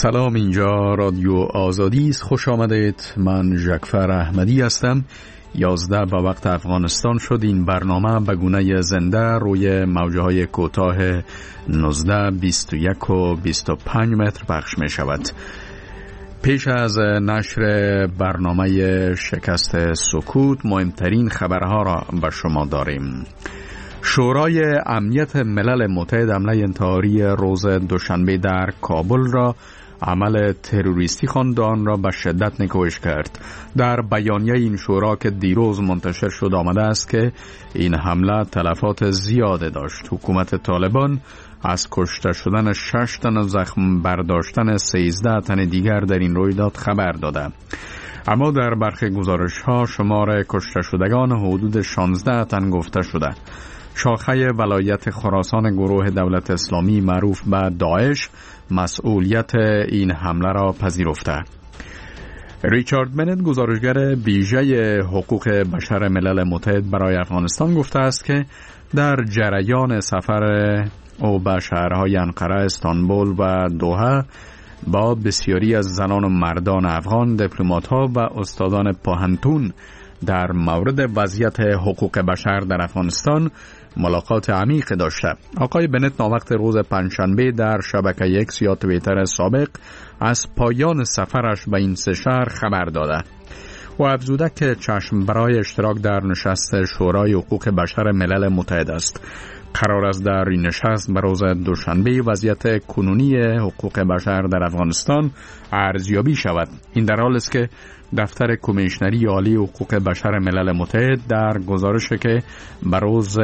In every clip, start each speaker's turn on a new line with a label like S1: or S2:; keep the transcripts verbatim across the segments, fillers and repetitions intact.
S1: سلام، اینجا رادیو آزادی است. خوش آمدید. من ژکفر احمدی هستم. یازده و وقت افغانستان شد. این برنامه به گونه زنده روی موجه های کوتاه نوزده، بیست و یک و بیست و پنج متر پخش می شود. پیش از نشر برنامه شکست سکوت مهمترین خبرها را به شما داریم. شورای امنیت ملل متحد حمله انتحاری روز دوشنبه در کابل را عمل تروریستی خواند، آن را به شدت نکوهش کرد. در بیانیه این شورا که دیروز منتشر شد آمده است که این حمله تلفات زیاده داشت. حکومت طالبان از کشته شدن شش تن و زخم برداشتن سیزده تن دیگر در این رویداد خبر داده. اما در برخی گزارش‌ها شمار کشته شدگان حدود شانزده تن گفته شده. شاخه ولایت خراسان گروه دولت اسلامی معروف به داعش مسئولیت این حمله را پذیرفته. ریچارد بنت، گزارشگر ویژه حقوق بشر ملل متحد برای افغانستان، گفته است که در جریان سفر او به شهرهای انقره، استانبول و دوحه با بسیاری از زنان و مردان افغان، دیپلمات‌ها و استادان پوهنتون در مورد وضعیت حقوق بشر در افغانستان ملاقات عمیق داشته. آقای بنت ناوقت روز پنجشنبه در شبکه ایکس یا توییتر سابق از پایان سفرش به این سه شهر خبر داده و افزوده که چشم برای اشتراک در نشست شورای حقوق بشر ملل متحد است. قرار است در این نشست به روز دوشنبه وضعیت کنونی حقوق بشر در افغانستان ارزیابی شود. این در حالی است که دفتر کمیشنری عالی حقوق بشر ملل متحد در گزارشی که به روز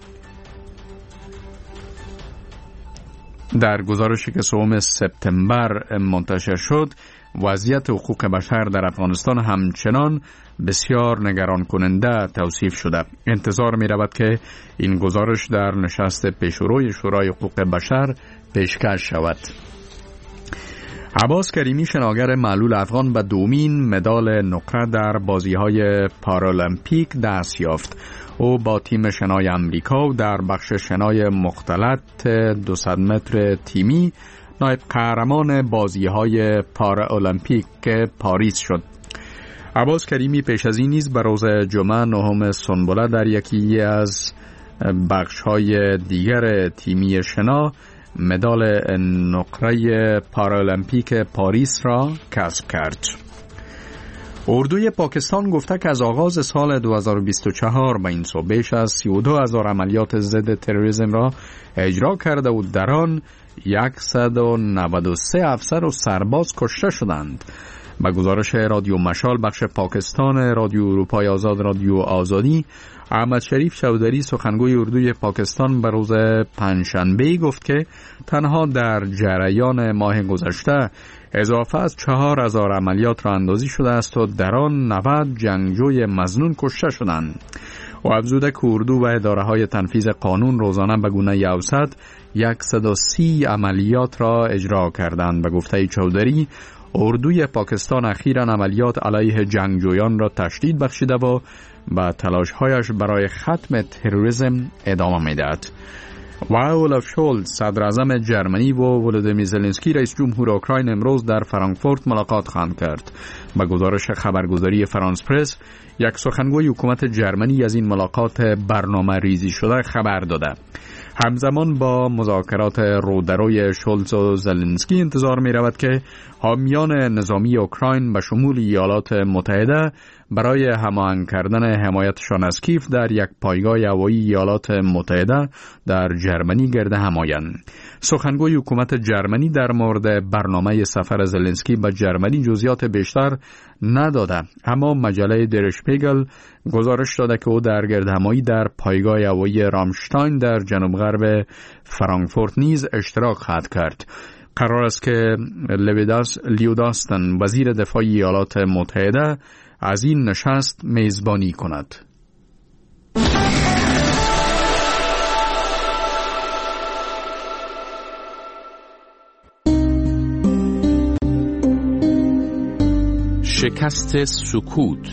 S1: در گزارشی که سوم سپتامبر منتشر شد، وضعیت حقوق بشر در افغانستان همچنان بسیار نگران کننده توصیف شده. انتظار می رود که این گزارش در نشست پیشروی شورای حقوق بشر پیشکش شود. عباس کریمی، شناگر معلول افغان، به دومین مدال نقره در بازی‌های پارالمپیک دست یافت. او با تیم شنای امریکا در بخش شنای مختلط دویست متر تیمی نایب قهرمان بازی‌های پارالمپیک پاریس شد. عباس کریمی پیش از این نیز به روز جمعه نهم سنبله در یکی از بخش‌های دیگر تیمی شنا مدال نقره پارالمپیک پاریس را کسب کرد. اردوی پاکستان گفته که از آغاز سال دو هزار و بیست و چهار به این سو بیش از سی و دو هزار عملیات ضد تروریسم را اجرا کرده و در آن صد و نود و سه افسر و سرباز کشته شدند. با گزارش رادیو مشال بخش پاکستان رادیو اروپای آزاد رادیو آزادی، احمد شریف چودری، سخنگوی اردوی پاکستان، به روز پنجشنبه گفت که تنها در جریان ماه گذشته اضافه از چهار هزار عملیات را اندازی شده است و در آن نود جنگجوی مظنون کشته شدند. و افزوده که اردو و اداره‌های تنفیذ قانون روزانه به گونه اوسط صد و سی عملیات را اجرا کردند. به گفته چودری، اردوی پاکستان اخیراً عملیات علیه جنگجویان را تشدید بخشیده و با تلاش‌هایش برای ختم تروریسم ادامه می‌دهد. و اولاف شولز، صدر اعظم جرمنی، و ولودیمیر زلنسکی، رئیس جمهور اوکراین، امروز در فرانکفورت ملاقات خواهند کرد. با گزارش خبرگزاری فرانس پرس، یک سخنگوی حکومت جرمنی از این ملاقات برنامه ریزی شده خبر داده. همزمان با مذاکرات رودروی شولز و زلنسکی انتظار می رود که حامیان نظامی اوکراین به شمول ایالات متحده برای هماهنگ کردن حمایتشان از کیف در یک پایگاه هوایی ایالات متحده در جرمنی گرد هم آیند. سخنگوی حکومت جرمنی در مورد برنامه سفر زلنسکی به جرمنی جزئیات بیشتر نداده، اما مجله در شپیگل گزارش داده که او در گردهمایی در پایگاه هوایی رامشتاین در جنوب غرب فرانکفورت نیز اشتراک خواهد کرد. قرار است که لیو داستن، وزیر دفاع ایالات متحده، از این نشست میزبانی کند.
S2: شکست سکوت.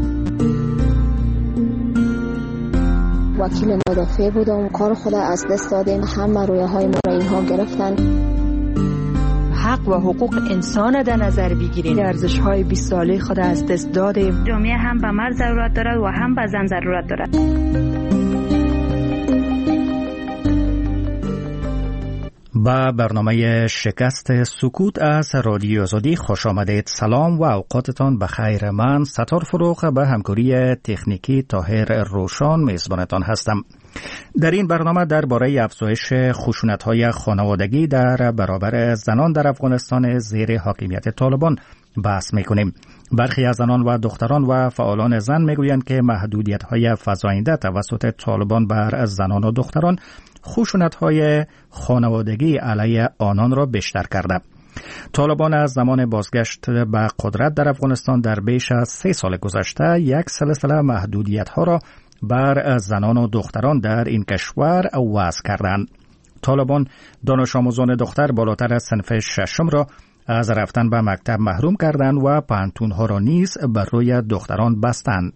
S3: وکیل مدافع بودم، کار خود از دست دادیم، همه رویه های ما را اینها گرفتن.
S2: حق و حقوق انسان در نظر بگیریم. ارزش‌های بیست ساله خود از دست دادیم.
S3: جامعه هم به مرد ضرورت دارد و هم به زن ضرورت دارد.
S4: با برنامه شکست سکوت از رادیو آزادی خوش آمدید. سلام و اوقاتتان بخیر. من ستار فروغ به همکاری تکنیکی طاهر روشان میزبانتان هستم. در این برنامه درباره افزایش خشونت‌های خانوادگی در برابر زنان در افغانستان زیر حاکمیت طالبان بحث می‌کنیم. برخی از زنان و دختران و فعالان زن می‌گویند که محدودیت‌های فزاینده توسط طالبان بر زنان و دختران خشونت‌های خانوادگی علیه آنان را بیشتر کرده. طالبان از زمان بازگشت به قدرت در افغانستان در بیش از سه سال گذشته یک سلسله محدودیت‌ها را بر زنان و دختران در این کشور وضع کردند. طالبان دانش آموزان دختر بالاتر از صنف ششم را از رفتن به مکتب محروم کردند و پانتون‌ها را نیز بر روی دختران بستند.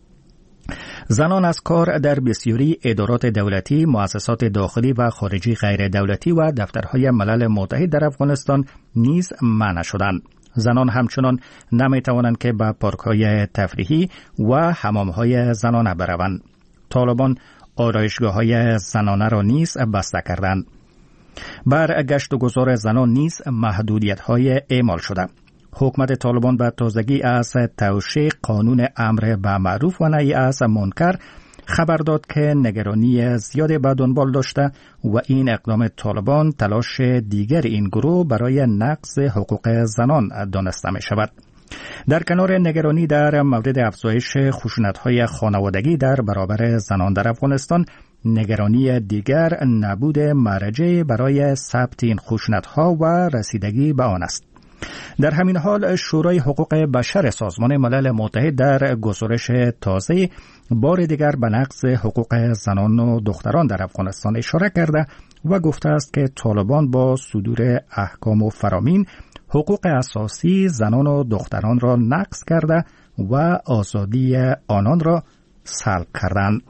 S4: زنان از کار در بسیاری ادارات دولتی، مؤسسات داخلی و خارجی غیر دولتی و دفترهای ملل متحد در افغانستان نیز منع شدند. زنان همچنان نمی توانند که به پارک‌های تفریحی و حمام‌های زنانه بروند. طالبان آرایشگاه‌های زنانه را نیز بسته کردند. بر گشت و گذار زنان نیز محدودیت‌های اعمال شده. حکومت طالبان به تازگی از توشیح قانون امر به معروف و نهی از منکر خبر داد که نگرانی زیادی به دنبال داشته و این اقدام طالبان تلاش دیگر این گروه برای نقض حقوق زنان دانسته می شود. در کنار نگرانی در مورد افزایش خشونت‌های خانوادگی در برابر زنان در افغانستان، نگرانی دیگر نبود مرجع برای ثبت این خشونت‌ها و رسیدگی به آن است. در همین حال شورای حقوق بشر سازمان ملل متحد در گزارش تازه بار دیگر به نقض حقوق زنان و دختران در افغانستان اشاره کرده و گفته است که طالبان با صدور احکام و فرامین حقوق اساسی زنان و دختران را نقض کرده و آزادی آنان را سلب کردند.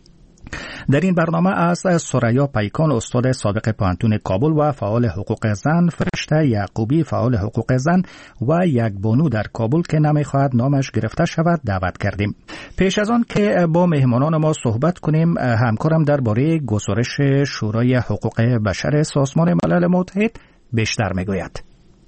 S4: در این برنامه از سریا پیکان استاد سابق پانتون کابل و فعال حقوق زن، فرشته یعقوبی فعال حقوق زن و یک بانو در کابل که نمیخواهد نامش گرفته شود دعوت کردیم. پیش از آن که با مهمانان ما صحبت کنیم، همکارم درباره گزارش شورای حقوق بشر سازمان ملل متحد بیشتر میگوید.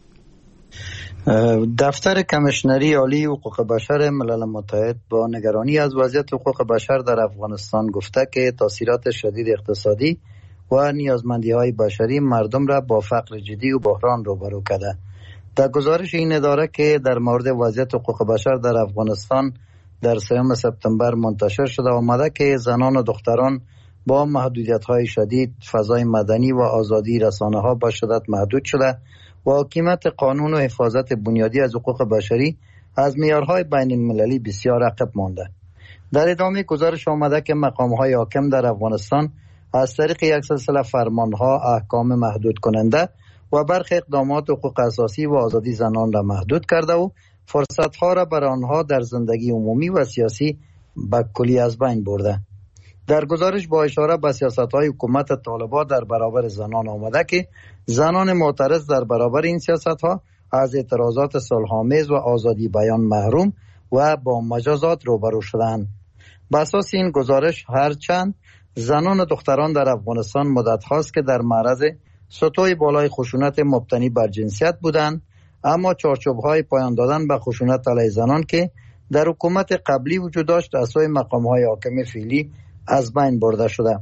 S5: دفتر کمیشنری عالی حقوق بشر ملل متحد با نگرانی از وضعیت حقوق بشر در افغانستان گفته که تاثیرات شدید اقتصادی و نیازمندی‌های بشری مردم را با فقر جدی و بحران روبرو کرده. در گزارش این اداره که در مورد وضعیت حقوق بشر در افغانستان در سوم سپتامبر منتشر شده آمده که زنان و دختران با محدودیت‌های شدید، فضای مدنی و آزادی رسانه‌ها به شدت محدود شده و حاکمیت قانون و حفاظت بنیادی از حقوق بشری از معیارهای بین المللی بسیار عقب مانده. در ادامه گزارش آمده که مقام‌های حاکم در افغانستان از طریق یک سلسله فرمانها، احکام محدود کننده و برخی اقدامات حقوق اساسی و آزادی زنان را محدود کرده و فرصت‌ها را برای آنها در زندگی عمومی و سیاسی به کلی از بین برده. در گزارش با اشاره به سیاست‌های حکومت طالبان در برابر زنان آمده که زنان معترض در برابر این سیاست‌ها از اعتراضات صلح‌آمیز و آزادی بیان محروم و با مجازات روبرو شدند. بر اساس این گزارش هرچند زنان و دختران در افغانستان مدت هاست که در معرض سطوح بالای خشونت مبتنی بر جنسیت بودند، اما چارچوب‌های پایان دادن به خشونت علیه زنان که در حکومت قبلی وجود داشت از سوی مقام‌های حاکم فعلی از بین برده شده.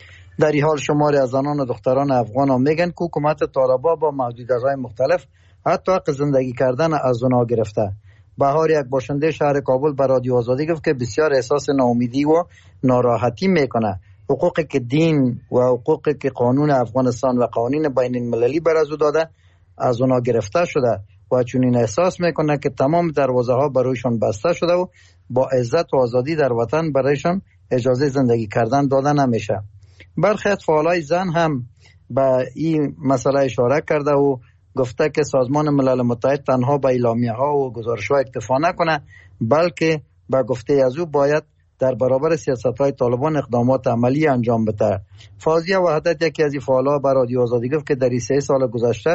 S5: در این حال شماری از زنان و دختران افغان هم میگن که حکومت طالبان با محدودیت‌های مختلف حتی حق زندگی کردن از اونها گرفته. بهار یک باشنده شهر کابل به رادیو آزادی گفت که بسیار احساس ناامیدی و ناراحتی میکنه. حقوقی که دین و حقوقی که قانون افغانستان و قوانین بین المللی بر از او داده از اونها گرفته شده و چون این احساس میکنه که تمام دروازه ها برایشان بسته شده و با عزت و آزادی در وطن برایشان اجازه زندگی کردن داده نمیشه. برخی از فعالای زن هم به این مسئله اشاره کرده و گفته که سازمان ملل متحد تنها به اعلامیه ها و گزارش ها اکتفا نکنه، بلکه به گفته از او باید در برابر سیاست های طالبان اقدامات عملی انجام بده. فاضیه وحدت یکی از این فعالا به رادیو آزادی گفت که در این سه سال گذشته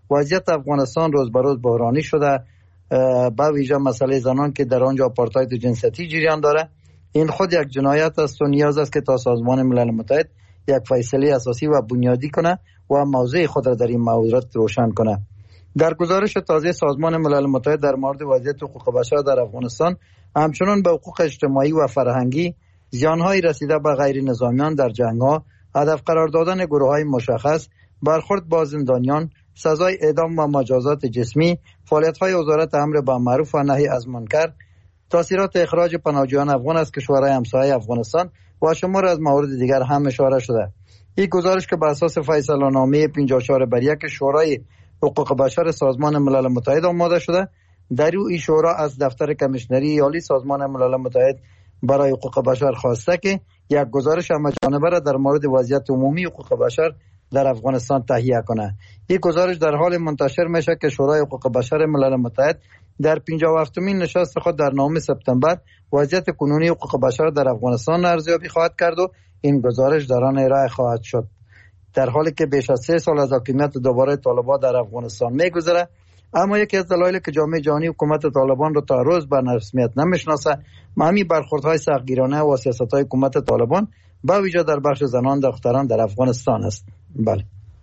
S5: وضعیت افغانستان روز به روز بحرانی شده، با ویژه مسئله زنان که در آنجا آپارتاید جنسیتی جریان داره. این خود یک جنایت است و نیاز است که تا سازمان ملل متحد یک فیصله اساسی و بنیادی کنه و موضع خود را در این مورد روشن کنه. در گزارش تازه سازمان ملل متحد در مورد وضعیت حقوق بشر در افغانستان، همچنان به حقوق اجتماعی و فرهنگی، زیانهای رسیده به غیر نظامیان در جنگ‌ها، هدف قرار دادن گروه‌های مشخص، برخورد با زندانیان، سزای اعدام و مجازات جسمی، فعالیت‌های وزارت امر بالمعروف و نهی از منکر، تاثیرات اخراج پناهجویان افغان از کشورهای همسایه افغانستان و شمار از موارد دیگر هم اشاره شده. این گزارش که بر اساس فیصله نامه پنجاه و چهار بر یک شورای حقوق بشر سازمان ملل متحد آماده شده، در او این شورا از دفتر کمیشنری عالی سازمان ملل متحد برای حقوق بشر خواسته که یک گزارش همه‌جانبه را در مورد وضعیت عمومی حقوق بشر در افغانستان تهیه کنه. این گزارش در حال منتشر میشه که شورای حقوق بشر ملل متحد در پنجاه و هفتمین نشست خود در نهم سپتامبر وضعیت کنونی حقوق بشر در افغانستان ارزیابی خواهد کرد و این گزارش در آن ارائه خواهد شد. در حالی که بیش از سه سال از حاکمیت دوباره طالبان در افغانستان میگذره، اما یکی از دلایلی که جامعه جهانی حکومت طالبان رو تا روز به رسمیت نمیشناسه همین برخوردهای سختگیرانه و سیاست‌های حکومت طالبان با ویژه در بخش زنان دختران در افغانستان است. بله.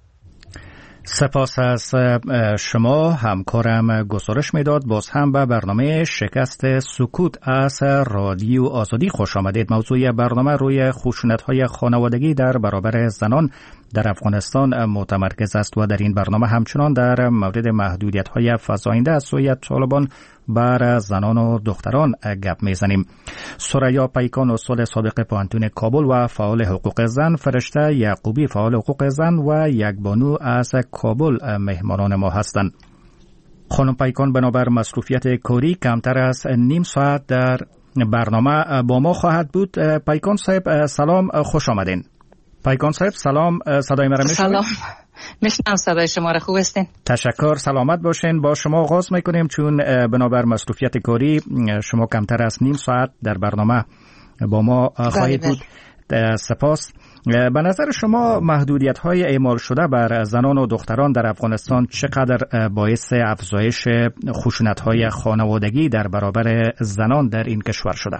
S4: سپاس از شما. همکارم گزارش میداد. باز هم به برنامه شکست سکوت از رادیو آزادی خوش آمدید. موضوع برنامه روی خشونت‌های خانوادگی در برابر زنان در افغانستان متمرکز است و در این برنامه همچنان در مورد محدودیت‌های فزاینده از سوی طالبان بر زنان و دختران گپ میزنیم. سریا پیکان استاد سابق پوهنتون کابل و فعال حقوق زن، فرشته یعقوبی فعال حقوق زن و یک بانو از کابل مهمانان ما هستند. خانم پیکان بنابر مصروفیت کاری کمتر از نیم ساعت در برنامه با ما خواهد بود. پیکان صاحب سلام، خوش آمدین. پیکان صاحب سلام، صدای مرا میشنوید؟
S6: سلام، میشنم صدای شما را. خوب هستین؟
S4: تشکر، سلامت باشین. با شما آغاز میکنیم چون بنابر مصروفیت کاری شما کمتر از نیم ساعت در برنامه با ما خواهید بود. سپاس. به نظر شما محدودیت های اعمال شده بر زنان و دختران در افغانستان چقدر باعث افزایش خشونت های خانوادگی در برابر زنان در این کشور شده؟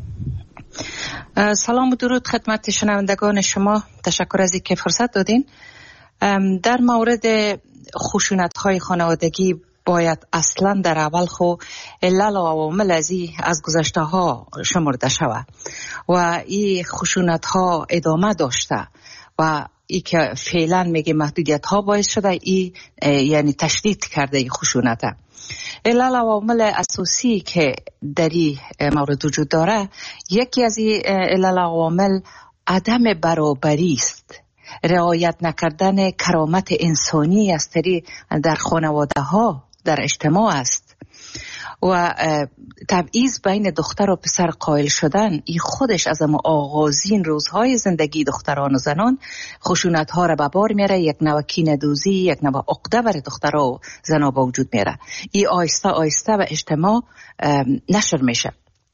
S6: سلام و درود خدمت شنوندگان شما. تشکر از اینکه فرصت دادین. در مورد خشونت‌های خانوادگی باید اصلا در اول خو علل و عوامل ازی از گذشته ها شمرده شود و این خشونت‌ها ادامه داشته و ای که فعلا میگه محدودیت ها باعث شده ای یعنی تشدید کرده این خشونت. علل و عوامل اساسی که در این مورد وجود داره، یکی از این علل و عوامل عدم برابری است، رعایت نکردن کرامت انسانی است در خانواده ها، در اجتماع است و تبعیض بین دختر و پسر قائل شدن. این خودش از اما آغازین روزهای زندگی دختران و زنان خشونت ها را به بار میاره، یک نوع کینه‌دوزی، یک نوع عقده برای دخترها و زنها به وجود میاره. این آیسته آیسته به اجتماع نشر میشه.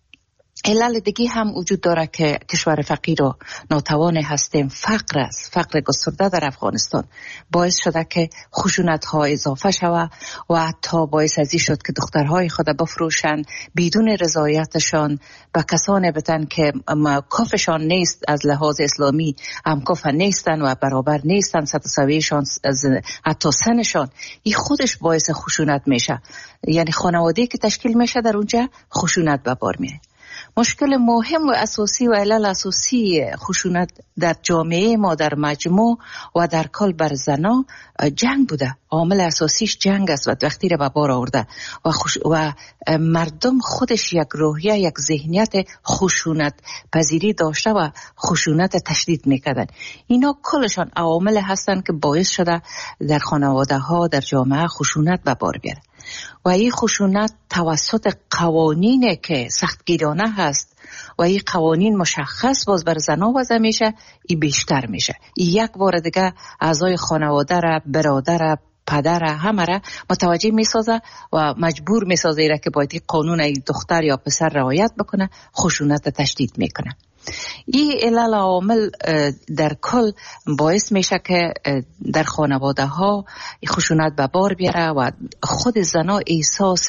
S6: علل دیگه هم وجود داره که کشور فقیر و ناتوان هستیم. فقر است، فقر گسترده در افغانستان باعث شده که خشونت ها اضافه شود و حتی باعث ازی شد که دخترهای خود بفروشن بدون رضایتشان به کسانی بتن که کافشان نیست، از لحاظ اسلامی هم کاف نیستن و برابر نیستن، سطح حتی سنشان. این خودش باعث خشونت میشه، یعنی خانواده که تشکیل میشه در اونجا خشونت به بار میاره. مشکل مهم و اساسی و علل اساسی خشونت در جامعه ما در مجموع و در کل بر زنا جنگ بوده. عامل اساسیش جنگ است و وقتی را به بار آورده و, خوش و مردم خودش یک روحیه، یک ذهنیت خشونت پذیری داشته و خشونت تشدید میکردن. اینا کلشان عوامل هستند که باعث شده در خانواده ها، در جامعه خشونت به بار بیاره و این خشونت توسط قوانینی که سختگیرانه هست و این قوانین مشخص باز بر زنها وضع میشه، این بیشتر میشه. این یک بار دیگه اعضای خانواده را، برادر را، پدر را، همه را متوجه میسازه و مجبور میسازه را که باید قانون ای دختر یا پسر رعایت بکنه، خشونت تشدید میکنه. این علل عامل در کل باعث میشه که در خانواده ها خشونت به بار بیاره و خود زنا احساس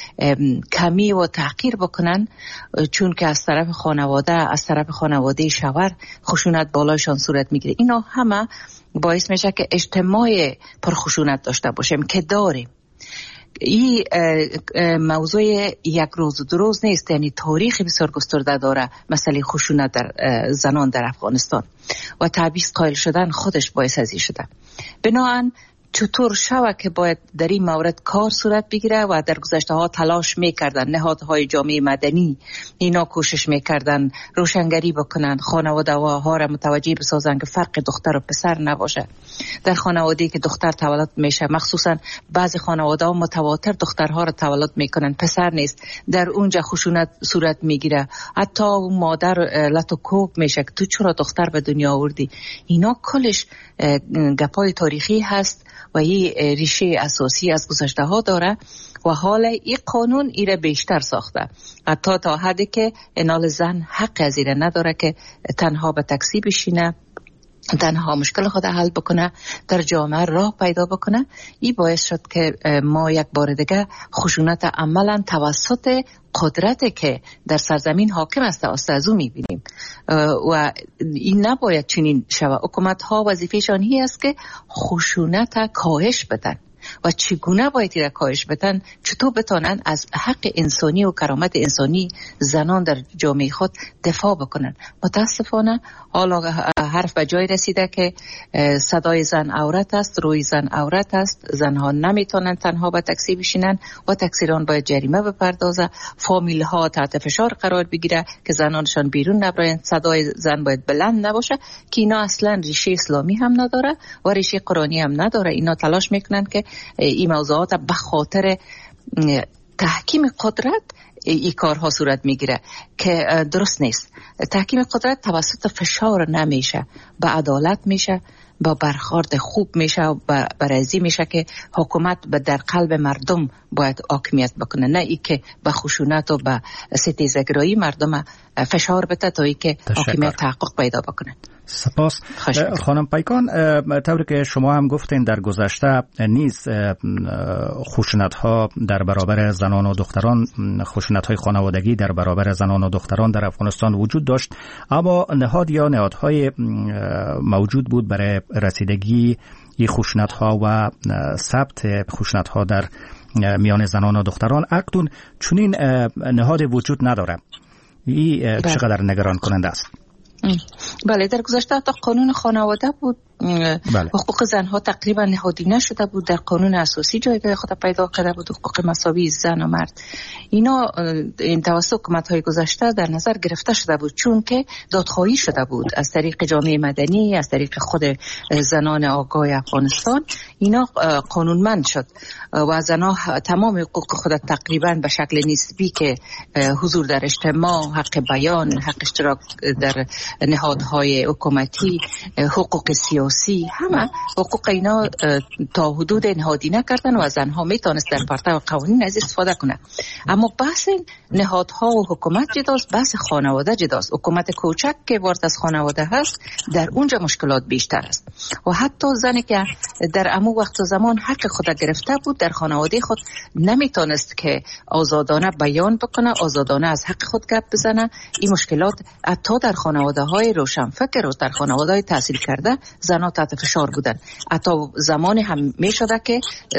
S6: کمی و تحقیر بکنن، چون که از طرف خانواده از طرف خانواده شوهر خشونت بالاشان صورت میگیره. اینا همه باعث میشه که اجتماع پرخشونت داشته باشیم که داریم. این موضوع یک روز و دو روز نیست، یعنی تاریخ بسیار گسترده داره مسئله خشونت در زنان در افغانستان و تبعیض قائل شدن خودش باعث ازی شده. بنابراین چطور شوه که باید در این مورد کار صورت بگیره و در گذشته ها تلاش میکردن نهادهای جامعه مدنی اینا کوشش میکردن روشنگری بکنن، خانواده ها را متوجه بسازن که فرق دختر و پسر نباشه. در خانواده‌ای که دختر تولد میشه، مخصوصا بعضی خانواده ها متواتر دخترها را تولد میکنن، پسر نیست، در اونجا خشونت صورت میگیره. حتی مادر لطو کوب میشه که تو چرا دختر به دنیا آوردی. اینا کلش گپای تاریخی هست و این ریشه اساسی از گذشته ها داره و حالا این قانون ایره بیشتر ساخته، حتی تا حدی که انال زن حق از ایره نداره که تنها به تاکسی بشینه، تنها مشکل خود حل بکنه، در جامعه راه پیدا بکنه. این باعث شد که ما یک بار دیگه خشونت عملا توسط قدرتی که در سرزمین حاکم است از او میبینیم و این نباید چنین شود. حکومت ها وظیفهشان هی است که خشونت کاهش بدن و چگونه باید را کاهش بدن، چطور بتانن از حق انسانی و کرامت انسانی زنان در جامعه خود دفاع بکنن. متاسفانه حالا حرف به جای رسیده که صدای زن عورت است، روی زن عورت است، زنها نمیتونن تنها به تاکسی بشینن و تاکسیران باید جریمه بپردازه، فامیل ها تحت فشار قرار بگیره که زنانشان بیرون نبرن، صدای زن باید بلند نباشه که اینا اصلا ریشه اسلامی هم نداره و ریشه قرآنی هم نداره. اینا تلاش میکنن که این موضوعات به خاطر تحکیم قدرت این کارها صورت میگیره که درست نیست. تحکیم قدرت توسط فشار نمیشه، به عدالت میشه، با برخورد خوب میشه و برازی میشه که حکومت به در قلب مردم باید حاکمیت بکنه، نه ای که به خشونت و به ستیزگرایی مردم فشار بده تا ای که حاکمیت تحقق پیدا بکنه.
S4: سپاس خانم پیکان. طوری که شما هم گفتین در گذشته نیز خشونت ها در برابر زنان و دختران، خشونت های خانوادگی در برابر زنان و دختران در افغانستان وجود داشت، اما نهاد یا نهادهای موجود بود برای رسیدگی این خشونت ها و ثبت خشونت ها در میان زنان و دختران. اکنون چنین نهاد وجود نداره. این چقدر نگران کننده است؟
S6: بله، در گذشته تا قانون خانواده بود، بله. حقوق زنها تقریبا نهادی نشده بود، در قانون اساسی جایگاه خود پیدا کرده بود، حقوق مساوی زن و مرد. اینا این توسط حکومت‌های گذشته در نظر گرفته شده بود، چون که دادخواهی شده بود از طریق جامعه مدنی، از طریق خود زنان آگاه افغانستان. اینا قانونمند شد و زنها تمام حقوق خود تقریبا به شکل نسبی که حضور در اجتماع، حق بیان، حق اشتراک در نهادهای حکومتی، حقوق سیاسی، همه حقوق اینا تا حدود نهادی نکردن و زنها میتونست در پرتو قوانین از استفاده کنه. اما بحث نهادها و حکومت جداست، بحث خانواده جداست. حکومت کوچک که وارد از خانواده هست، در اونجا مشکلات بیشتر است و حتی زنی که در امو وقت و زمان حق خود گرفته بود در خانواده خود نمیتونست که آزادانه بیان بکنه، آزادانه از حق خود گپ بزنه. این مشکلات حتی در خانواده های روشنفکر و در خانواده های تحصیل کرده زنها تحت فشار بودن. حتی زمانی هم می شده که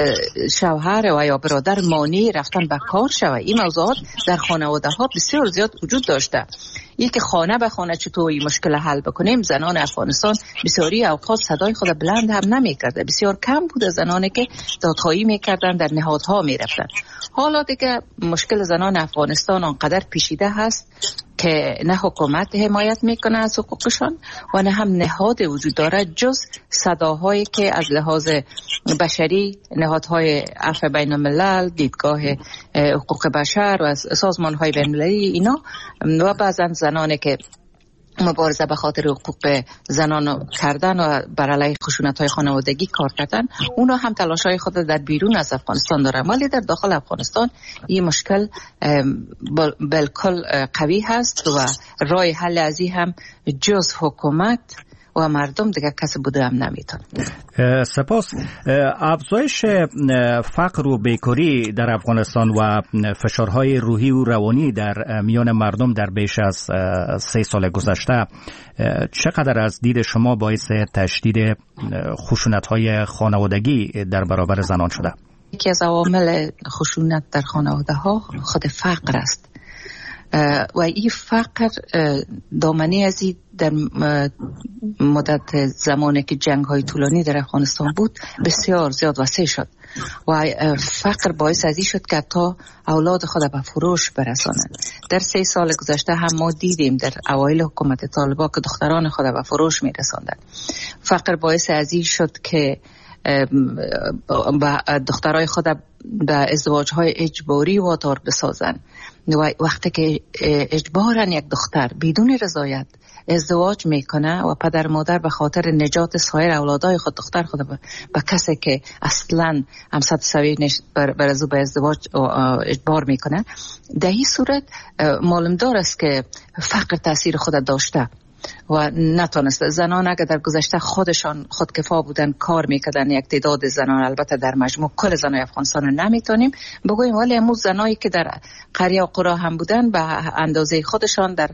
S6: شوهر و یا برادر مانع رفتن به کار شوه. این موضوعات در خانواده ها بسیار زیاد وجود داشته. یکی خانه به خانه چطور این مشکل حل بکنیم. زنان افغانستان بسیاری اوقات صدای خود بلند هم نمی کرده. بسیار کم بود زنانی که دادخواهی می کردن، در نهادها می رفتن. حالا دیگه مشکل زنان افغانستان آنقدر پیچیده هست که نه حکومت حمایت میکنه از حقوقشان و نه هم نهاد وجود داره جز صداهایی که از لحاظ بشری نهادهای عفو بین الملل، دیدگاه حقوق بشر و سازمانهای بین المللی اینا و بعضا زنانی که مبارزه به خاطر حقوق زنان کردن و بر علیه خشونت‌های خانوادگی کار کردن، اونا هم تلاش‌های خود در بیرون از افغانستان دارن، ولی در داخل افغانستان این مشکل بالکل قوی هست و راه حل از این هم جز حکومت و مردم دیگه کسی بوده هم نمیتونه.
S4: سپاس. افزایش فقر و بیکاری در افغانستان و فشارهای روحی و روانی در میان مردم در بیش از سه سال گذشته چقدر از دید شما باعث تشدید خشونت‌های خانوادگی در برابر زنان شده؟
S6: یکی از عوامل خشونت در خانواده ها خود فقر است و این فقر دامنه ازی در مدت زمانی که جنگ های طولانی در افغانستان بود بسیار زیاد وسیع شد و فقر باعث ازی شد که تا اولاد خود به فروش برسانند. در سه سال گذشته هم ما دیدیم در اوایل حکومت طالبان که دختران خود به فروش می رساندند. فقر باعث ازی شد که دخترای خود به ازدواج‌های اجباری وادار بسازن و وقتی که اجبارن یک دختر بدون رضایت ازدواج میکنه و پدر مادر به خاطر نجات سایر اولادای خود دختر خود به کسی که اصلا همسر سوی بر ازو به ازدواج اجبار میکنه، در این صورت معلوم دار است که فقر تاثیر خود داشته و نتونست. زنان اگر در گذشته خودشان خودکفا بودن کار میکردن، یک تعداد زنان، البته در مجموع کل زنای افغانستان رو نمیتونیم بگویم، ولی امروز زنایی که در قریه و قرا هم بودن به اندازه خودشان در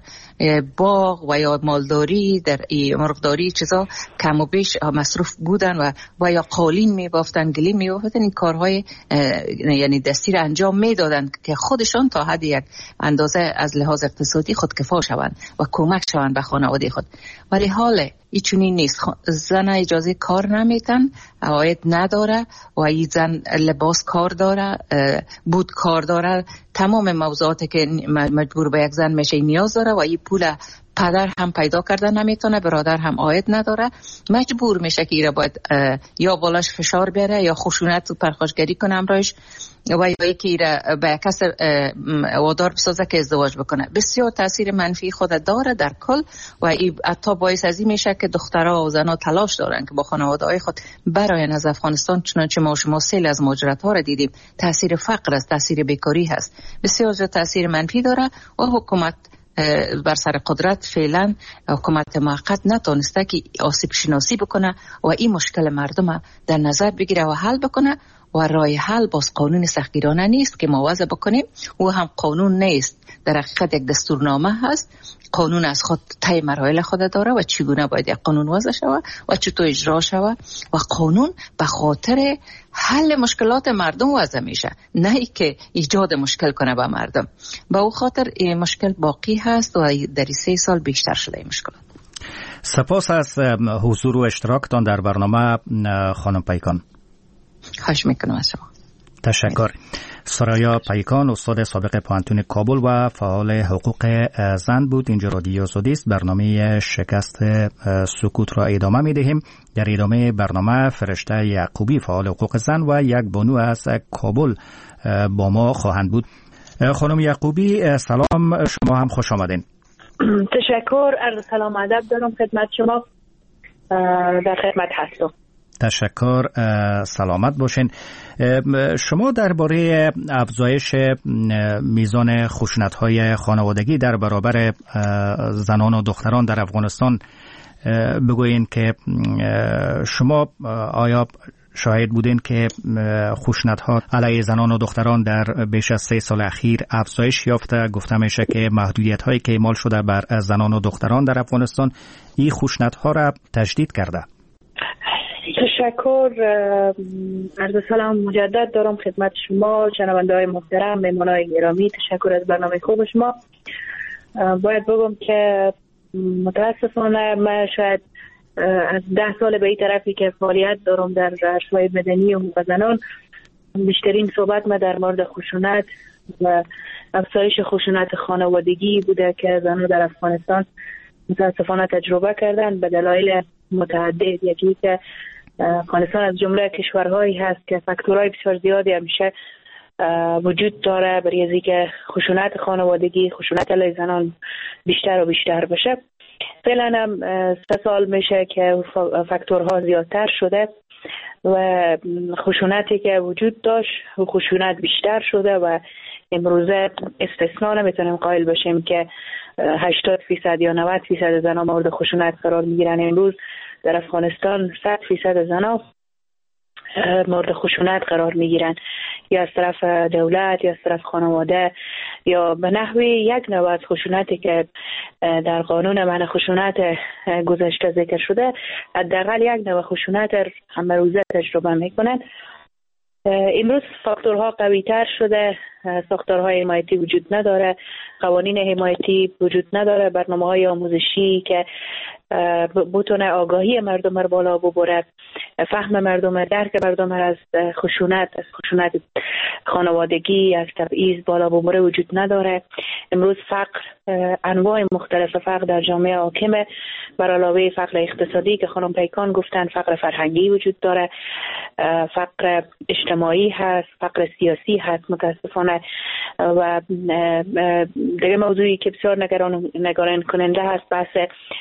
S6: باغ و یا مالداری در مرغداری چیزا کم و بیش مصروف بودن و و یا قالین میبافتن، گلی میبافتن، این کارهای یعنی دستی رو انجام میدادن که خودشان تا حد یک اندازه از لحاظ اقتصادی خودکفا شوند و کمک شوند به خانواده خود. ولی حال ایچونی نیست. زن اجازه کار نمیتن، عاید نداره و این زن لباس کار داره، بود کار داره، تمام موضوعاتی که مجبور به یک زن میشه نیاز داره و این پول پدر هم پیدا کرده نمیتونه، برادر هم عاید نداره، مجبور میشه که ایره باید یا بالاش فشار بیاره یا خشونت و پرخاشگری کنه امرایش و یا یکی ایره به کس وادار بسازه که ازدواج بکنه. بسیار تاثیر منفی خود داره در کل و این حتی باعث از این میشه که دخترها و زنها تلاش دارن که با خانواده های خود براین از افغانستان، چنانچه ما شما سیل از مهاجرت ها را دیدیم. تاثیر فقر است، تاثیر بیکاری هست، بسیار زیاد تاثیر منفی داره و حکومت بر سر قدرت فعلا حکومت موقت نتونسته که آسیب شناسی بکنه و این مشکل مردم در نظر بگیره و حل بکنه و راه حل باز قانون سختگیرانه نیست که ما وضع بکنیم، او هم قانون نیست، در حقیقت یک دستورنامه هست. قانون از خود طی مراحل خود داره و چگونه باید یک قانون وضع شود و چطور اجرا شود و قانون به خاطر حل مشکلات مردم وضع میشه، نه ای که ایجاد مشکل کنه به مردم. به او خاطر این مشکل باقی هست و در سه سال بیشتر شده این مشکلات.
S4: سپاس از حضور و اشتراکتان در برنامه خانم پیکان.
S6: خواهش میکنم از شما.
S4: تشکر. سرایا پیکان استاد سابق پوهنتون کابل و فعال حقوق زن بود. اینجا رادیو آزادی است. برنامه شکست سکوت را ادامه میدهیم. در ادامه برنامه فرشته یعقوبی فعال حقوق زن و یک بانو از کابل با ما خواهند بود. خانم یعقوبی سلام، شما هم خوش آمدین.
S7: تشکر، عرض سلام ادب دارم خدمت شما، در خدمت هستم.
S4: تشکر، سلامت باشین. شما درباره افزایش میزان خشونت‌های خانوادگی در برابر زنان و دختران در افغانستان بگوین که شما آیا شاهد بودین که خشونت‌ها علیه زنان و دختران در بیش از سه سال اخیر افزایش یافته؟ گفته میشه که محدودیت‌هایی که اعمال شده بر زنان و دختران در افغانستان این خشونت‌ها را تشدید کرده.
S7: تشکر، عرض سلام مجدد دارم خدمت شما شنونده های محترم، مهمانان گرامی. تشکر از برنامه خوب شما. باید بگم که متاسفانه من شاید از ده سال به این طرفی که فعالیت دارم در عرصه‌های مدنی و حقوق زنان، بیشترین صحبت ما در مورد خشونت و افزایش خشونت خانوادگی بوده که زنان در افغانستان متاسفانه تجربه کردن به دلایل متعدد. یکی که افغانستان از جمله کشورهایی هست که فاکتورهای بسیار زیادی همیشه وجود داره برای اینکه خشونت خانوادگی، خشونت علیه زنان بیشتر و بیشتر بشه. فعلا هم سه سال میشه که فاکتورها زیادتر شده و خشونتی که وجود داشت و خشونت بیشتر شده و امروزه استثنا نمیتونیم قائل باشیم که هشتاد فیصد یا نود فیصد زنان مورد خشونت قرار میگیرن. امروز در افغانستان صد فیصد زنان مورد خشونت قرار میگیرن، یا از طرف دولت یا از طرف خانواده یا به نحوی یک نوع از خشونتی که در قانون منع خشونت گذشته ذکر شده، حداقل یک نوع خشونت همه روزه تجربه میکنن. امروز فاکتورها قوی تر شده، ساختارهای حمایتی وجود نداره، قوانین حمایتی وجود نداره، برنامه های آموزشی که بتونه آگاهی مردم رو بالا ببره، فهم مردم، درک مردم از خشونت، از خشونت خانوادگی، از تبعیض بالا ببره وجود نداره. امروز فقر، انواع مختلف فقر در جامعه حاکمه، بر علاوه فقر اقتصادی که خانم پیکان گفتن، فقر فرهنگی وجود داره، فقر اجتماعی هست، فقر سیاسی هست متاسفانه. و دیگه موضوعی که بسیار نگران نگران کننده هست بحث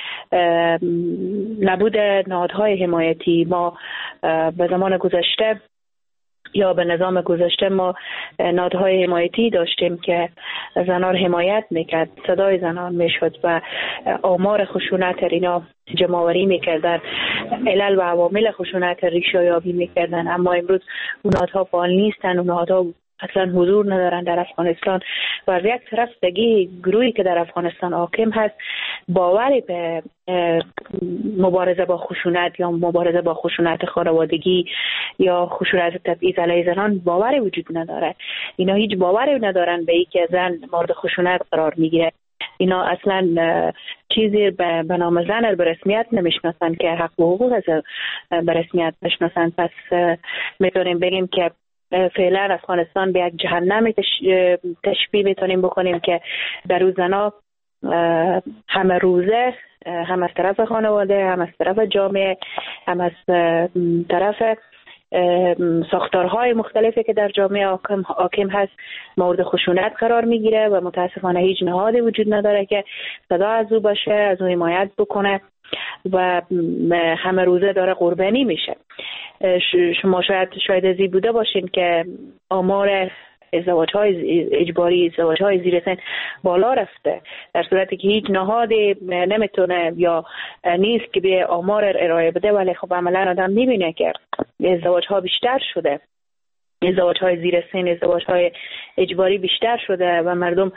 S7: نبود نهادهای حمایتی. ما به زمان گذشته یا به نظام گذشته ما نهادهای حمایتی داشتیم که زنان حمایت میکرد، صدای زنان میشد و آمار خشونت اینا جمع‌آوری میکردن، علل و عوامل خشونت ریشه یابی میکردن. اما امروز اون نهادها فعال نیستن، اون نهادها اصلا حضور ندارن در افغانستان و از یک طرف دیگه گروهی که در افغانستان حاکم هست باوری به مبارزه با خشونت یا مبارزه با خشونت خانوادگی یا خشونت تبعیض علیه زنان باوری وجود نداره. اینا هیچ باوری ندارن به اینکه زن مورد خشونت قرار میگیره. اینا اصلا چیزی به نام زن به رسمیت نمیشناسن که حق و حقوق از به رسمیت بشناسن. پس میتونیم بگیم که فعلا افغانستان به یک جهنم تشبیه میتونیم بکنیم که در اون زنا همه روزه، هم از طرف خانواده، هم از طرف جامعه، هم از طرف ساختارهای مختلفی که در جامعه حاکم, حاکم هست مورد خشونت قرار میگیره و متاسفانه هیچ نهادی وجود نداره که صدا از او باشه، از او حمایت بکنه و همه روزه داره قربانی میشه. شما شاید شاید ازی بوده باشین که آمار ازدواج‌های اجباری، ازدواج‌های زیر سن بالا رفته، در صورتی که هیچ نهادی نمیتونه یا نیست که به آمار ارائه بده، ولی خب عملاً آدم میبینه که ازدواج‌ها بیشتر شده، ازدواج‌های زیر سن، ازدواج‌های اجباری بیشتر شده و مردم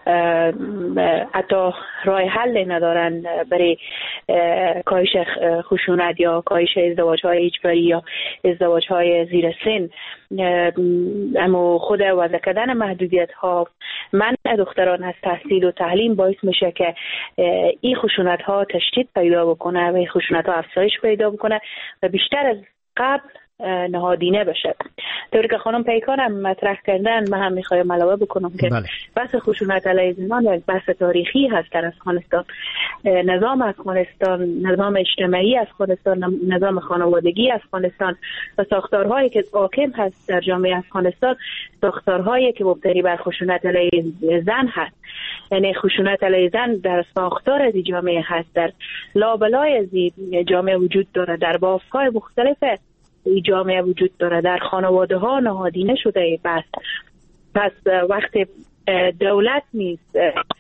S7: حتی راه حل ندارن برای کاهش خشونت یا کاهش ازدواج‌های اجباری یا ازدواج‌های زیر سن. اما خود وضع کردن محدودیت‌ها، منع دختران از تحصیل و تعلیم باعث میشه که این خشونت‌ها تشدید پیدا بکنه و این خشونت‌ها افزایش پیدا بکنه و بیشتر از قبل نهادینه بشه. طوری که خانم پیکان هم مطرح کردن، من هم میخوایم علاوه بکنم که بله. بحث خشونت علیه زنان یک بحث تاریخی هست در افغانستان. نظام افغانستان، نظام اجتماعی افغانستان، نظام خانوادگی افغانستان و ساختارهایی که حاکم هست در جامعه افغانستان ساختارهایی که مبتنی بر خشونت علیه زن هست. یعنی خشونت علیه زن در ساختار از جامعه هست، در لابلای از جامعه وجود داره، در بافهای مختلف ای جامعه وجود داره، در خانواده ها نهادینه شده ای بس. پس وقت دولت نیست،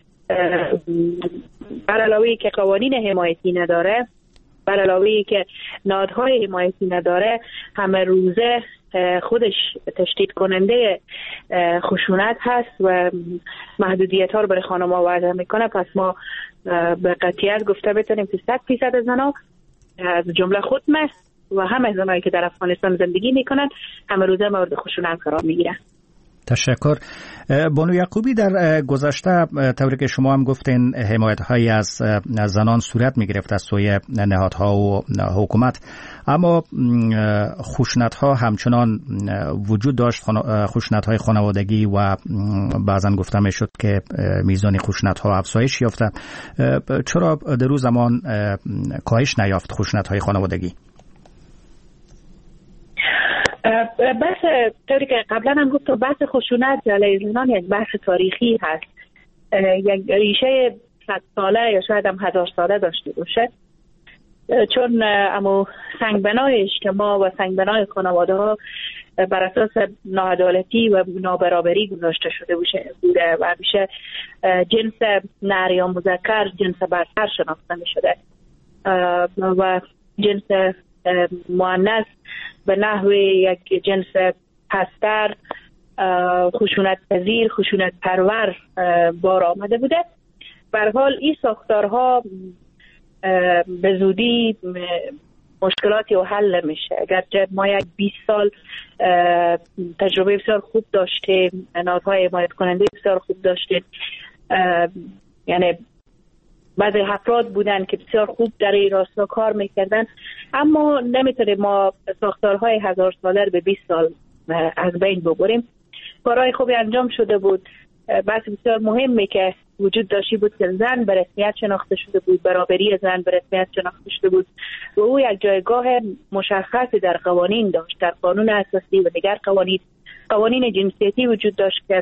S7: بر علاوه که قوانین حمایتی نداره، بر علاوه که نهادهای حمایتی نداره، همه روزه خودش تشدید کننده خشونت هست و محدودیت ها رو برای خانم ها وضع میکنه. پس ما به قطعیت گفته بتونیم که صد فیصد زنا از جمله خودمه و همه زنایی که در افغانستان زندگی میکنن همه روزه مورد خشونت قرار میگیرن.
S4: تشکر. بانو یعقوبی، در گذشته طوری که شما هم گفتین حمایت هایی از زنان صورت می گرفت از سوی نهادها و حکومت، اما خشونت ها همچنان وجود داشت، خشونت های خانوادگی و بعضا گفته می شد که میزان خشونت ها افزایش یافته. چرا در روز زمان کاهش نیافت خشونت های خانوادگی؟
S7: بحث طوری که قبلا هم گفتم، بحث خشونت علیه زنان یک بحث تاریخی هست، یک ریشه صد ساله یا شاید هم هزار ساله داشته باشه، چون امو سنگبنایش که ما و سنگبنای خانواده ها بر اساس ناعدالتی و نابرابری گذاشته شده بوده و همیشه جنس نر یا مذکر جنس برتر شناخته می شده و جنس مؤنث به نحو یک جنس پستر، خشونت پذیر، خشونت پرور بار آمده بوده. به هر حال این ساختارها به زودی مشکلاتی و حل نمیشه. اگرچه ما یک بیست سال تجربه بسیار خوب داشتیم، نهادهای حمایت کننده بسیار خوب داشتیم، یعنی بعضی افراد بودن که بسیار خوب در این راستا کار میکردن، اما نمیتونیم ما ساختارهای هزار ساله رو به بیست سال از بین ببریم. کارهای خوبی انجام شده بود. بحث بسیار مهمی که وجود داشتی بود که زن به رسمیت شناخته شده بود، برابری زن به رسمیت شناخته شده بود و او یک جایگاه مشخصی در قوانین داشت، در قانون اساسی و دیگر قوانین قوانین جنسیتی وجود داشت که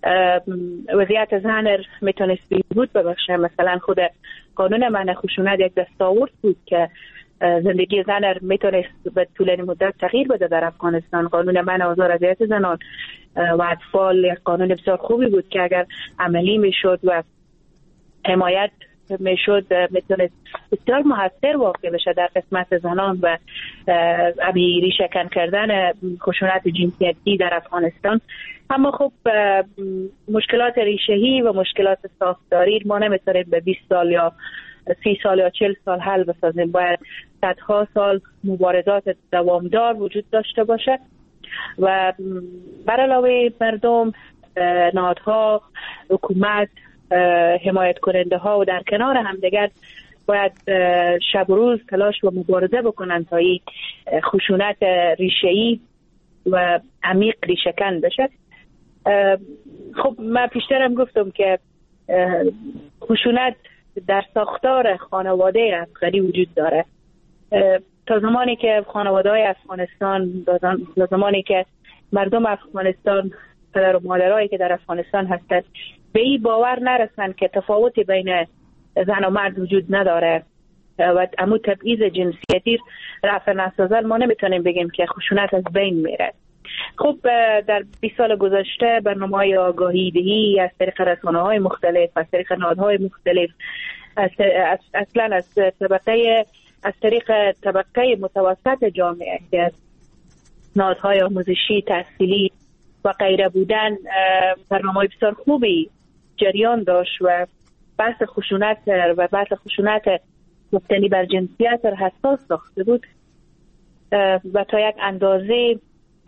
S7: وضعیت زن میتونست بود ببخشه. مثلا خود قانون منع خشونت یک دستاورد بود که زندگی زن میتونست به طول مدت تغییر بده در افغانستان. قانون منع آزار اذیت زنان و اطفال یک قانون بسیار خوبی بود که اگر عملی میشد و حمایت میشد میتونست بسیار موثر واقع بشه در قسمت زنان و ابی شکن کردن خشونت جنسیتی در افغانستان. اما خب مشکلات ریشه‌ای و مشکلات ساختاری ما نمیتونیم به بیست سال یا سی سال یا چهل سال حل بسازیم. باید صدها سال مبارزات دوامدار وجود داشته باشه و بر علاوه مردم، نهادها، حکومت، حمایت کننده ها و در کنار هم دیگر باید شب و روز تلاش و مبارزه بکنن تا این خشونت ریشه‌ای و عمیق ریشه‌کن بشه. خب من پیشترم گفتم که خشونت در ساختار خانواده افغانی وجود داره. تا زمانی که خانواده های افغانستان، تا زمانی که مردم افغانستان، پدر و مادرایی که در افغانستان هستند به این باور نرسن که تفاوتی بین زن و مرد وجود نداره و امو تبعیض جنسیتی رفع نسازن، ما نمیتونیم بگیم که خشونت از بین میره. خب در بیست سال گذشته برنامه‌های آگاهی دهی از طریق رسانه‌های مختلف، از طریق نهادهای مختلف، از اصلا از طبقه از طریق طبقه متوسط جامعه که نهادهای آموزشی، تحصیلی و غیره بودن، برنامه‌های بسیار خوبی جریان داشت و بحث خشونت و بحث خشونت مبتنی بر جنسیت را حساس ساخته بود و تا یک اندازه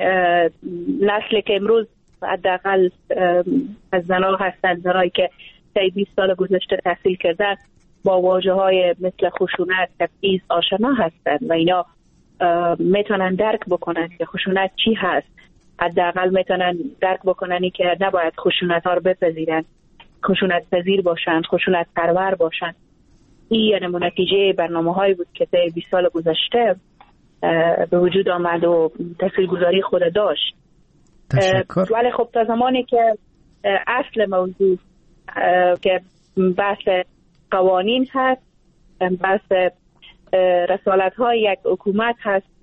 S7: نسلی که امروز حداقل از زنها هستند، زنایی که طی بیست سال گذشته تحصیل کردن، با واژه‌های مثل خشونت، تبعیض آشنا هستند و اینا میتونن درک بکنن که خشونت چی هست. حداقل میتونن درک بکنن که نباید خشونت ها رو بپذیرن، خشونت پذیر باشن، خشونت پرور باشن. این یعنی نتیجه برنامه‌هایی بود که طی بیست سال گذشته به وجود آمد و تاثیرگذاری خود داشت.
S4: تشکر.
S7: ولی خب تا زمانی که اصل موضوع که بحث قوانین هست، بحث رسالت های یک حکومت هست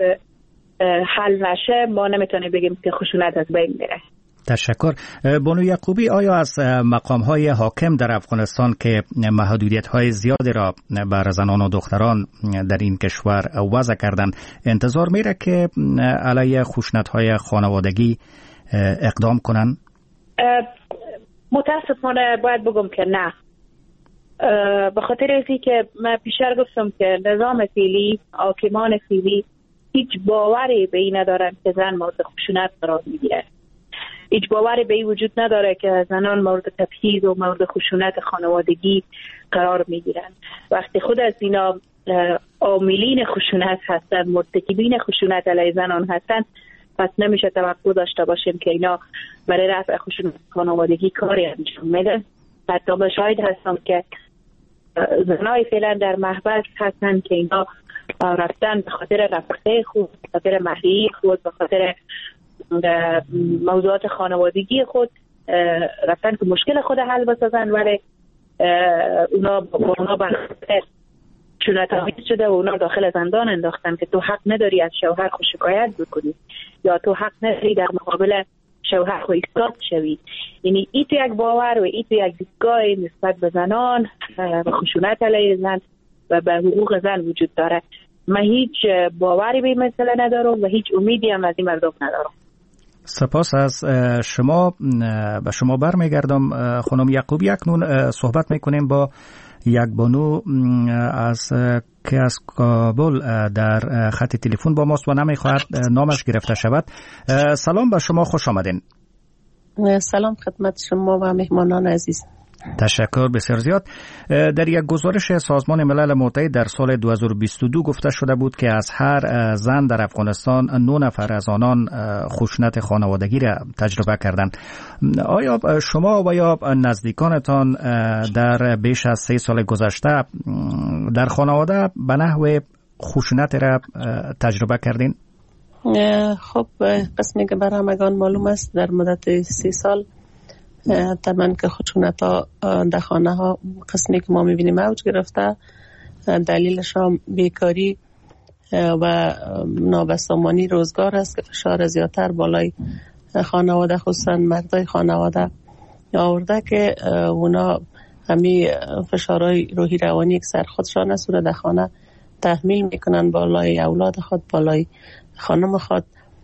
S7: حل نشه، ما نمیتونیم بگیم که خشونت از بین میره.
S4: تشکر. بانو یعقوبی، آیا از مقام های حاکم در افغانستان که محدودیت های زیادی را بر زنان و دختران در این کشور وضع کردن انتظار میره که علیه خشونت های خانوادگی اقدام کنن؟
S7: متاسفانه باید بگم که نه. به خاطر اینکه که من پیشتر گفتم که نظام فعلی، حاکمان فعلی هیچ باوری به این ندارن که زن مورد خشونت قرار میگیره. هیچ باوری به این وجود نداره که زنان مورد تبعیض و مورد خشونت خانوادگی قرار میگیرن. وقتی خود از اینا عاملین خشونت هستن، مرتکبین خشونت علیه زنان هستن، پس نمیشه توقع داشته باشیم که اینا برای رفع خشونت خانوادگی کاری انجام میدن. حتی به شاهد هستم که زنای فعلا در محبس هستن که اینا رفتن به خاطر رفقه خود، به خاطر مهریه خود، به خاطر موضوعات خانوادگی خود رفتن که مشکل خود حل بسازن، ولی اونا با اونا بخاطر چونت آمیز شده و اونا داخل زندان انداختن که تو حق نداری از شوهر خود شکایت بکنی یا تو حق نداری در مقابل شوهر خود ایستاد شوی. یعنی این تو یک باور و این تو یک دیدگاه نسبت به زنان و خشونت علیه زن و به حقوق زن وجود داره. من هیچ باوری به این مسئله ندارم و هیچ امیدی هم از این مردم ندارم.
S4: سپاس از شما. به شما برمیگردم خانم یعقوبی. اکنون صحبت میکنیم با یک بانو از که از کابل در خط تلفن با ماست و نمیخواهد نامش گرفته شود. سلام به شما، خوش آمدین.
S8: سلام خدمت شما و مهمانان عزیز.
S4: تشکر بسیار زیاد. در یک گزارش سازمان ملل متحد در سال دو هزار و بیست و دو گفته شده بود که از هر زن در افغانستان نه نفر از آنان خشونت خانوادگی را تجربه کردند. آیا شما و یا نزدیکانتان در بیش از سه سال گذشته در خانواده به نحو خشونت را تجربه کردین؟
S8: خب قسمی که برای همگان معلوم است در مدت سی سال طبعا که خشونت ها در خانه ها قسمی که ما میبینیم موج گرفته. دلیلش هم بیکاری و نابسامانی روزگار است که فشار زیادتر بالای خانواده خصوصا مردای خانواده آورده که اونا همی فشارهای روحی روانی که سر خودشان است در خانه تحمیل میکنن بالای اولاد خود، بالای خانم خود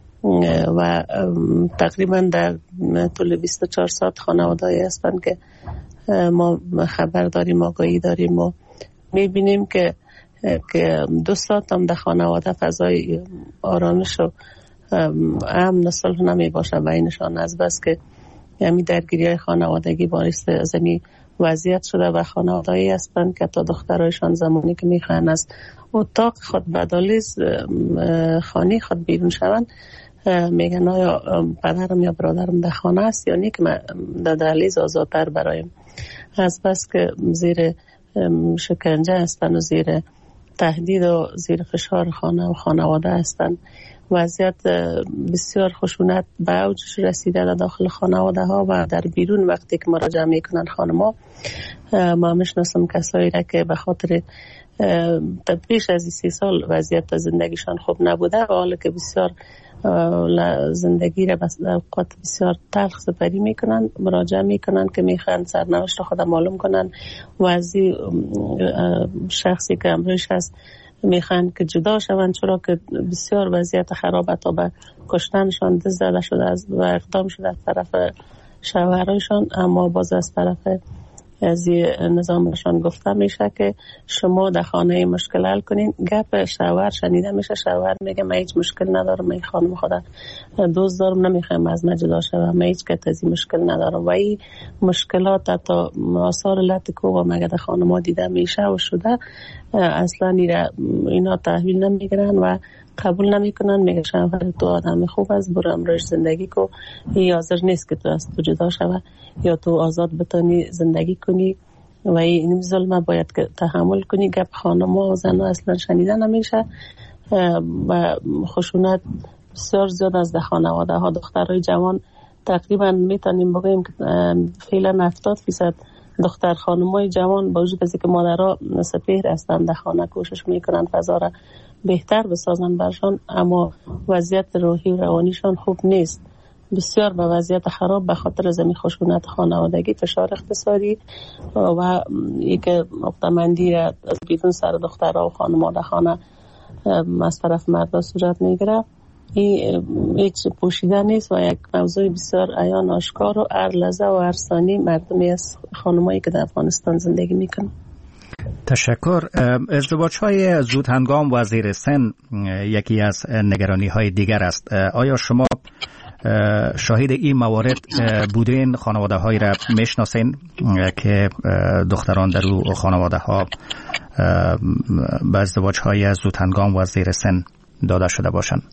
S8: و تقریبا در طول بیست و چهار ساعت خانواده‌ای هستند که ما خبر داریم، آگاهی داریم و میبینیم که که دو ساعت هم در خانواده فضای آرامش و امن صلح نمی باشه بینشان، از بس که یعنی درگیری خانوادگی باعث از این وضعیت شده و خانواده‌ای هستند که تا دخترایشان زمانی که میخوان از اتاق خود بدالیز خانه خود بیرون شوند میگن آیا پدرم یا برادرم در خانه است یا نه که در دهلیز آزادتر برایم، از بس که زیر شکنجه هستن و زیر تهدید و زیر فشار خانه و خانواده هستن. وضعیت بسیار خشونت به اوجش رسیده در داخل خانواده ها و در بیرون. وقتی که مراجعه میکنن خانما، ما میشناسم کسایی را که به خاطر پیش از سی سال وضعیت زندگیشان خوب نبوده و حالا که بسیار زندگی را به اوقات بسیار تلخ سپری میکنن، مراجعه میکنن که میخوان سرنوشت خود معلوم کنن و از شخصی که امروز هست میخوان که جدا شوند، چرا که بسیار وضعیت خرابه تا به کشتنشان دست زده شده و اقدام شده از طرف شوهرشان. اما باز از طرف از نظامشان گفته میشه که شما در خانه مشکل حل کنین. گپ شوهر شنیده میشه، شوهر میگه من هیچ مشکل ندارم، من خانم خودم دوست دارم، نمیخوام از من جدا شوم، من هیچ کسی مشکل ندارم. و این مشکلات تا آثار لطکو و مگه در خانم دیده میشه و شده اصلا اینا تحویل نمیگیرن و قبول نمیکنن. میگه شوهر تو آدم خوب است، برو امروز زندگی کو، این حاضر نیست که تو از تو جدا شوه یا تو آزاد بتونی زندگی کنی و این ظلم باید که تحمل کنی. گپ خانم‌ها و زن‌ها اصلا شنیده نمیشه و خشونت بسیار زیاد از خانواده ها. دخترای جوان تقریبا میتونیم بگیم که فعلا هفتاد درصد دختر خانم‌های جوان با وجود از اینکه مادرها سپهر هستند در خانه کوشش میکنن فضا را بهتر بسازن برشان، اما وضعیت روحی و روانیشان خوب نیست، بسیار به وضعیت خراب به خاطر زمین خشونت خانوادگی، فشار اقتصادی و اینکه مقتمندی از بیرون سر دخترها و خانم‌ها در خانه از طرف مردا صورت میگیره. این هیچ پوشیده نیست و یک موضوع بسیار عیان آشکار و هر لحظه و هر ثانیه مردمی از خانمایی که در افغانستان زندگی میکنن.
S4: تشکر. ازدواج های زود هنگام و زیر سن یکی از نگرانی های دیگر است. آیا شما شاهد این موارد بودین؟ خانواده هایی را میشناسین که دختران در او خانواده ها به ازدواج های زود هنگام و زیر سن داده شده باشند؟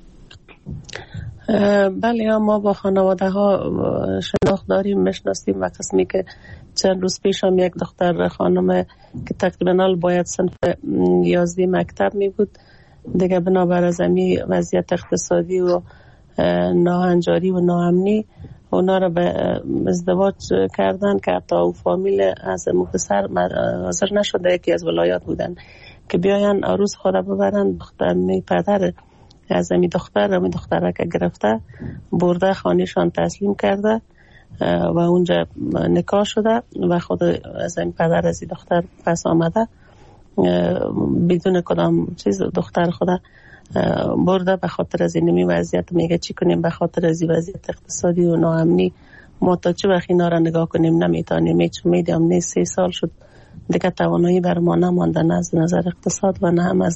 S8: بله، ما با خانواده ها شناخت داریم، میشناسیم و قسمی که چند روز پیش هم یک دختر خانم که تقریبا باید صنف یازده مکتب می بود دیگه بنابر از امی وضعیت اقتصادی و ناهنجاری و ناامنی اونا را به ازدواج کردن که حتی او فامیل از مقتصر حاضر نشده، یکی از ولایات بودن که بیاین عروس خود را ببرن. دختر می پدر از می دختر می دختره که گرفته برده خانهشان تسلیم کرده و اونجا نکاح شده و خود از این پدر از این دختر پس آمده بدون کدام چیز دختر خود برده به خاطر از این وضعیت. میگه چی کنیم به خاطر از این وضعیت اقتصادی و ناامنی ما تا چه وقت اینا را نگاه کنیم نمیتونیم. هیچ امیدی هم نیست. سه سال شد دیگه توانایی بر ما نمانده، نه از نظر اقتصاد و نه هم از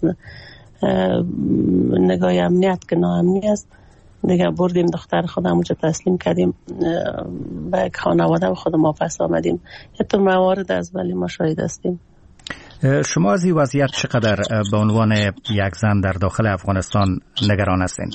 S8: نگاه امنیت که ناامنی است. دیگه بردیم دختر خودم اونجا تسلیم کردیم به خانواده و خود ما پس آمدیم. حتی موارد از ولی ما شاهد هستیم.
S4: شما از این وضعیت چقدر به عنوان یک زن در داخل افغانستان نگران هستین؟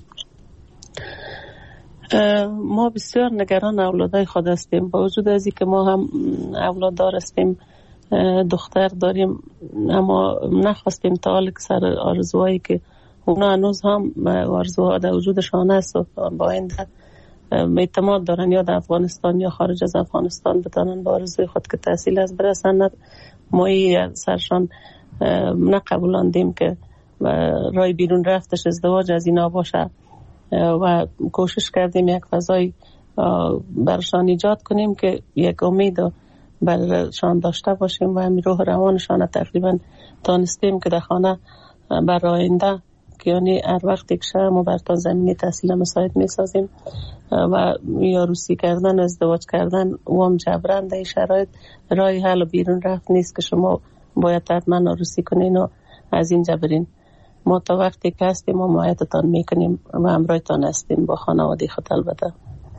S8: ما بسیار نگران اولادای خود هستیم، با وجود از این که ما هم اولاد دار هستیم، دختر داریم، اما نخواستیم تا حال سر آرزوهایی که اونا هنوز هم آرزوها در وجودشان هست و با آینده اعتماد دارن یا در افغانستان یا خارج از افغانستان بتانن با آرزوی خود که تحصیل از برسن. ما سرشان نقبولاندیم که رای بیرون رفتش ازدواج از اینا باشه و کوشش کردیم یک فضای برشان ایجاد کنیم که یک امید برشان داشته باشیم و همین روح روانشان تقریبا دانستیم که در خانه بر آینده که یعنی هر وقتی که شما ما برتان زمینی تحصیل مساعد می سازیم و یا روسی کردن ازدواج کردن و هم جبران در شرایط رای حل و بیرون رفت نیست که شما باید حتما روسی کنین و از این جبرین. ما تا وقتی که هستیم ما معایدتان می کنیم و همراهتان هستیم با خانواده خود. البته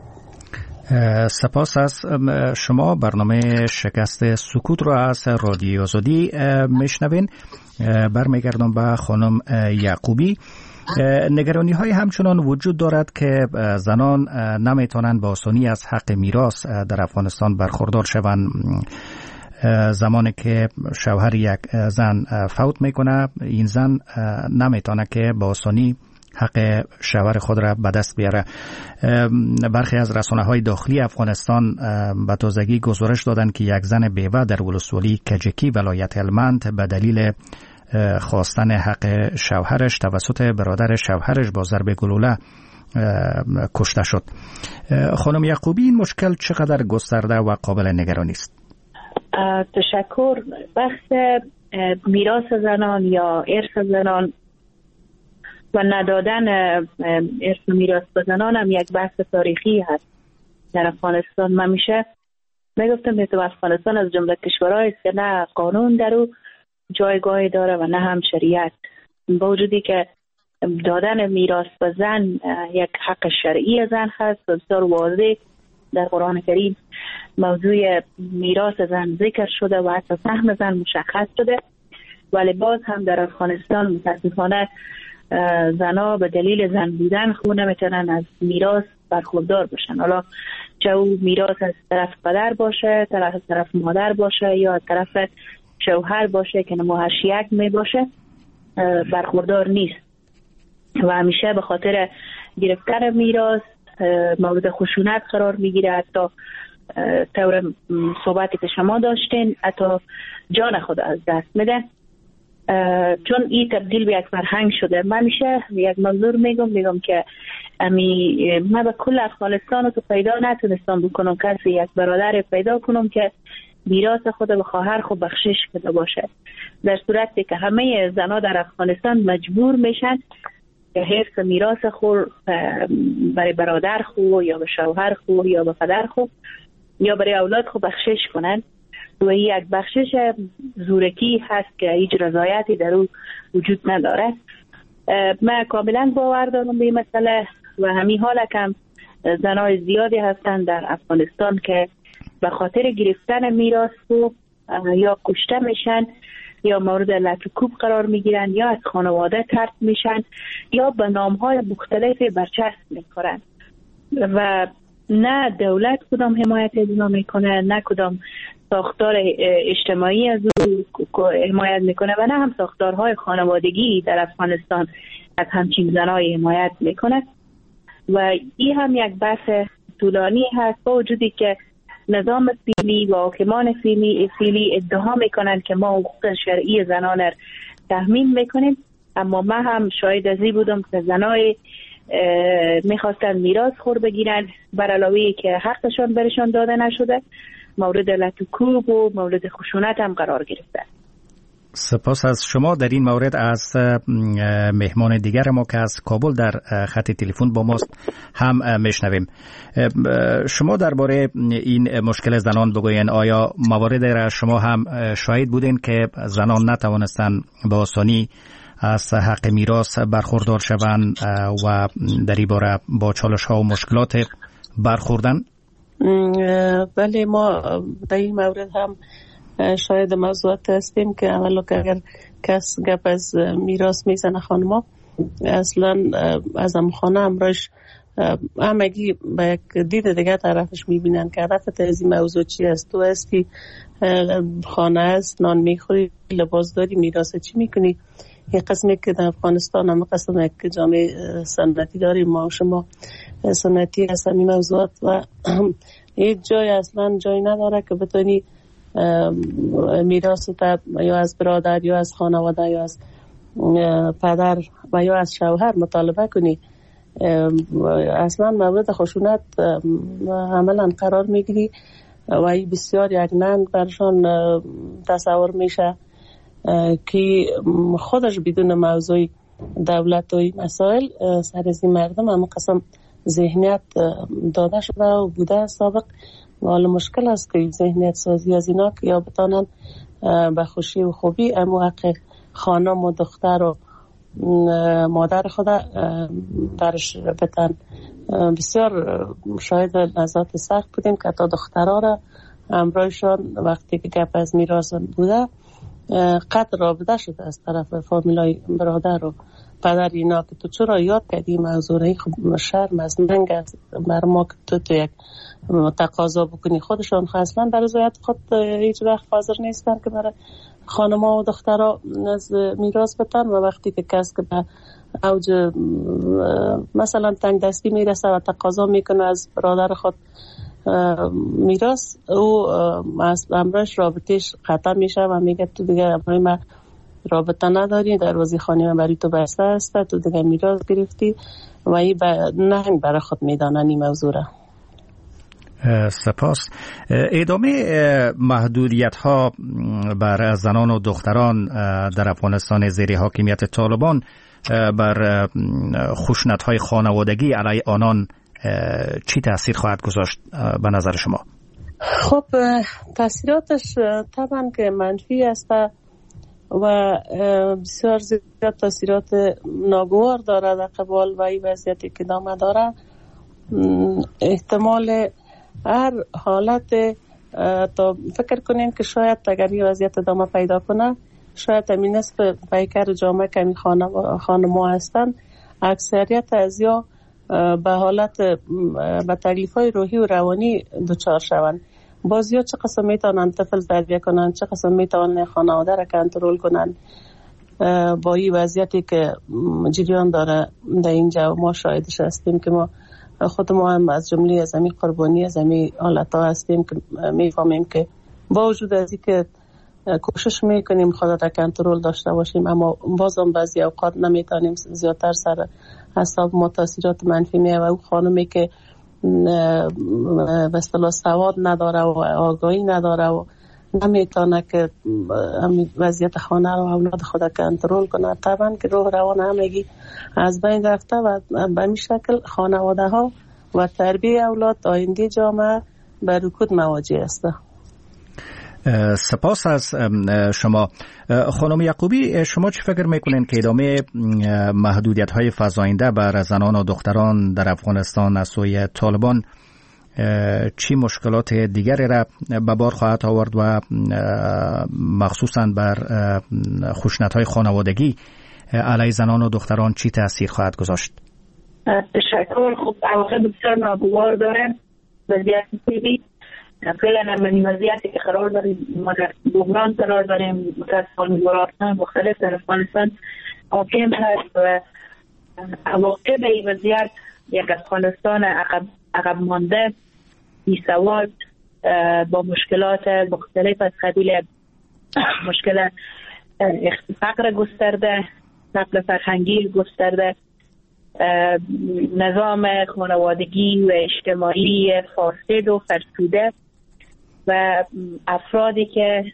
S4: سپاس از شما. برنامه شکست سکوت را از رادیو آزادی میشنوین. برمیگردم به خانم یعقوبی. نگرانی های همچنان وجود دارد که زنان نمیتونن با آسانی از حق میراث در افغانستان برخوردار شوند. زمانی که شوهر یک زن فوت میکنه، این زن نمیتونه که با آسانی حق شوهر خود را به دست بیاره. برخی از رسانه‌های داخلی افغانستان به تازگی گزارش دادند که یک زن بیوه در ولسوالی کجکی ولایت هلمند به دلیل خواستن حق شوهرش توسط برادر شوهرش با ضرب گلوله کشته شد. خانم یعقوبی، این مشکل چقدر گسترده و قابل نگرانی است؟
S7: تشکر. بحث میراث زنان یا ارث زنان و ندادن ارث و میراث به زنان هم یک بحث تاریخی هست در افغانستان. من میشه میگفتم که افغانستان از جمله کشورهایی است که نه قانون در او جایگاهی داره و نه هم شریعت. با وجودی که دادن میراث به زن یک حق شرعی زن هست و بسیار واضح در قرآن کریم موضوع میراث زن ذکر شده و حتی سهم زن مشخص شده، ولی باز هم در افغانستان متاسفانه زنها به دلیل زن بودن خود نمیتونن از میراث برخوردار باشن. حالا چه او میراث از طرف پدر باشه، طرف طرف مادر باشه یا طرف شوهر باشه که نموهشیک می باشه، برخوردار نیست و همیشه به خاطر گرفتن میراث مورد خشونت قرار میگیره. حتی طور صحبتی که شما داشتین حتی جان خود از دست میده، چون این تبدیل به یک فرهنگ شده. من میشه یک منظور میگم میگم که امی من به کل افغانستان رو تو پیدا نتونستم بکنم کسی یک برادر پیدا کنم که میراث خود به خواهر خود بخشش کرده باشه، در صورتی که همه زنها در افغانستان مجبور میشن که حفظ میراث خود برای برادر خود یا به شوهر خود یا به پدر خود یا برای اولاد خود بخشش کنن و این یک بخشش زورکی هست که هیچ رضایتی در او وجود نداره. من کاملا باور دارم به این مسئله و همین حال کم زنای زیادی هستند در افغانستان که به خاطر گرفتن میراث یا کشته میشن یا مورد لطکوب قرار میگیرن یا از خانواده طرد میشن یا به نامهای مختلفی برچسب میکنن و نه دولت کدام حمایت از اینا میکنه، نه کدام ساختار اجتماعی از او حمایت میکنه و نه هم ساختارهای خانوادگی در افغانستان از همچین زنای حمایت میکنه و این هم یک بحث طولانی هست، با وجودی که نظام فعلی و حاکمان فعلی فعلی ادعا میکنند که ما حقوق شرعی زنان را تضمین میکنیم، اما ما هم شاهد ازی بودم که زنای میخواستن میراث خور بگیرن بر علاوه که حقشان برشان داده نشده، مورد لطوکوب و مورد خشونت هم قرار گرفته.
S4: سپاس از شما. در این مورد از مهمان دیگر ما که از کابل در خط تلفن با ماست هم میشنویم. شما درباره این مشکل زنان بگوین، آیا مواردی را شما هم شاهد بودین که زنان نتوانستن به آسانی از حق میراث برخوردار شوند و در این باره با چالش ها و مشکلات برخوردن؟
S8: بله، ما در این مورد هم شاید موضوعات هستیم که اولا که اگر کس گپ از میراث میزنه خانما، اصلا از هم خانه امراش همگی با یک دید دیگه طرفش میبینن که هدفت از این موضوع چی است. تو هستی خانه است، نان میخوری، لباس داری، میراث چی میکنی؟ این قسمی که در افغانستان هم قسم که جامعه سنتی داریم ما شما سنتی هست این موضوعات و هیچ جای اصلا جای نداره که بتونی میراث تا یا از برادر یا از خانواده یا از پدر و یا از شوهر مطالبه کنی. اصلا مورد خشونت عملا قرار میگیری و این بسیار یک ننگ برشان تصور میشه که خودش بدون موضوع دولت و این مسائل سر از این مردم هم قسم ذهنیت داده شده و بوده سابق. حالا مشکل است که ذهنیت سازی از اینا که یا بتانن به خوشی و خوبی امو حق خانم و دختر و مادر خود برش بتن. بسیار شاید لحظات سخت بودیم که تا دخترها را امرایشان وقتی که گپ از میراث بوده قطع رابطه شده از طرف فامیلای برادر و پدر اینا که تو چرا یاد کردی موضوع را؟ خب شرم از ننگ است بر ما که تو تو یک تقاضا بکنی. خودشان اصلا در رضایت خود هیچ وقت حاضر نیستن که برای خانم‌ها و دخترها از میراث بتن و وقتی که کس که به اوج مثلا تنگ دستی میرسه و تقاضا میکنه از برادر خود میراث، او از امرش رابطهش قطع میشه و میگه تو دیگه امرای من رابطه نداری، دروازه خانه من برای تو بسته است، تو دیگه میراث گرفتی و این نهنگ برای خود میدانن این موضوع را.
S4: سپاس. ادامه محدودیت ها بر زنان و دختران در افغانستان زیر حاکمیت طالبان بر خشونت های خانوادگی علیه آنان چی تأثیر خواهد گذاشت به نظر شما؟
S8: خب تأثیراتش طبعا که منفی است و بسیار زیاد تأثیرات ناگوار داره در قبال و این وضعیتی که دامه داره. احتمال هر حالت تا فکر کنین که شاید اگر این وضعیت ادامه پیدا کنه شاید همین نصف پیکر جامعه که همین خانم‌ها هستن اکثریت از یا به حالت به تکلیف‌های روحی و روانی دچار شوند. بازیا چه قسم میتونن طفل تربیت کنن، چه قسم میتونن خانواده را کنترل کنن با این وضعیتی که جریان داره در اینجا. ما شاهدش هستیم که ما خود ما هم از جمله از همین قربانی از همین حالت ها هستیم که میفهمیم که با وجود از این که کوشش میکنیم خود را کنترل داشته باشیم اما بازم بعضی اوقات نمیتونیم، زیادتر سر حساب ما تاثیرات منفی میه و او خانمی که به اصطلاح سواد نداره و آگاهی نداره و نمیتونه که وضعیت خانه رو اولاد خود کنترل کنه، طبعا که روح روان همگی از بین رفته و به این شکل خانواده ها و تربیه اولاد آینده جامعه به رکود مواجه است.
S4: سپاس از شما. خانم یعقوبی، شما چی فکر میکنین که ادامه محدودیت های فزاینده بر زنان و دختران در افغانستان از سوی طالبان چی مشکلات دیگری را به بار خواهد آورد و مخصوصا بر خشونت های خانوادگی علیه زنان و دختران چی تأثیر خواهد گذاشت؟
S7: تشکر. خب عواقب بسیار ناگوار داره. وضعیت فعلی فعلا هم این وضعیتی که قرار داریم ما در بحران قرار داریم، متاسفانه گروه‌های مختلف در افغانستان حاکم هست و عواقب این وضعیت یک افغانستان عقب عقب مانده، بی‌سواد، با مشکلات مختلف از قبیل مشکل فقر گسترده، فقر فرهنگی گسترده، نظام خانوادگی و اجتماعی فاسد و فرسوده و افرادی که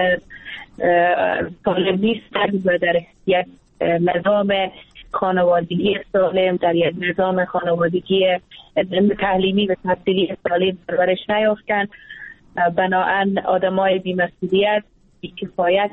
S7: سالم نیستند و در یک نظام خانوادگی سالم، در یک نظام خانوادگی تعلیمی و تحصیلی سالم پرورش نیافتند. بنابراین آدمای بی‌مسئولیت، بی‌کفایت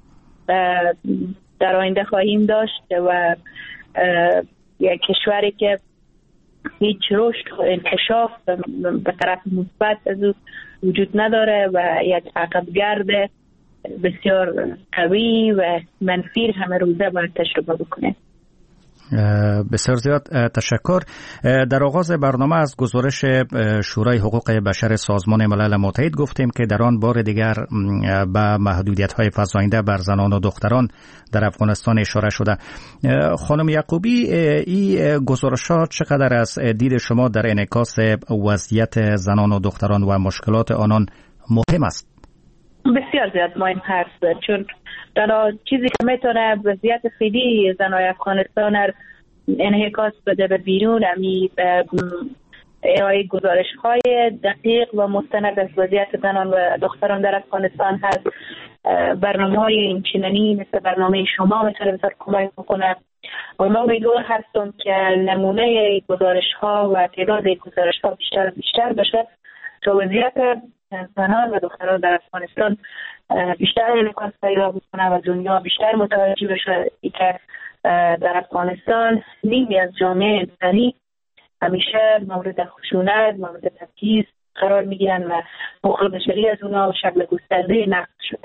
S7: در آینده خواهیم داشت و یک کشوری که هیچ رشد و انکشاف به طرف مثبت از او وجود نداره و یک عقبگرد بسیار قوی و منفی همه روزه باید تجربه بکنه.
S4: بسیار زیاد تشکر. در آغاز برنامه از گزارش شورای حقوق بشر سازمان ملل متحد گفتیم که در آن بار دیگر به محدودیت‌های فزاینده بر زنان و دختران در افغانستان اشاره شده. خانم یعقوبی، این گزارش‌ها چقدر از دید شما در انعکاس وضعیت زنان و دختران و مشکلات آنان مهم است؟
S7: بسیار زیاد مهم هست، چون تنها چیزی که میتونه وضعیت فعلی زنای افغانستان انعکاس بده به بیرون امی ارائه گزارش های دقیق و مستند از وضعیت زنان و دختران در افغانستان هست. برنامه های اینچنینی مثل برنامه شما میتونه بسیار کمک بکنه و ما امیدوار هستم که نمونه گزارش ها و تعداد گزارش ها بیشتر بیشتر بشه تا وضعیت زنان و دختران در افغانستان بیشتر انعکاس پیدا بکنه و دنیا بیشتر متوجه بشه که در افغانستان نیمی از جامعه انسانی همیشه مورد خشونت، مورد تبعیض قرار میگیرن و حقوق بشری از اونها شکل گسترده نقض شده.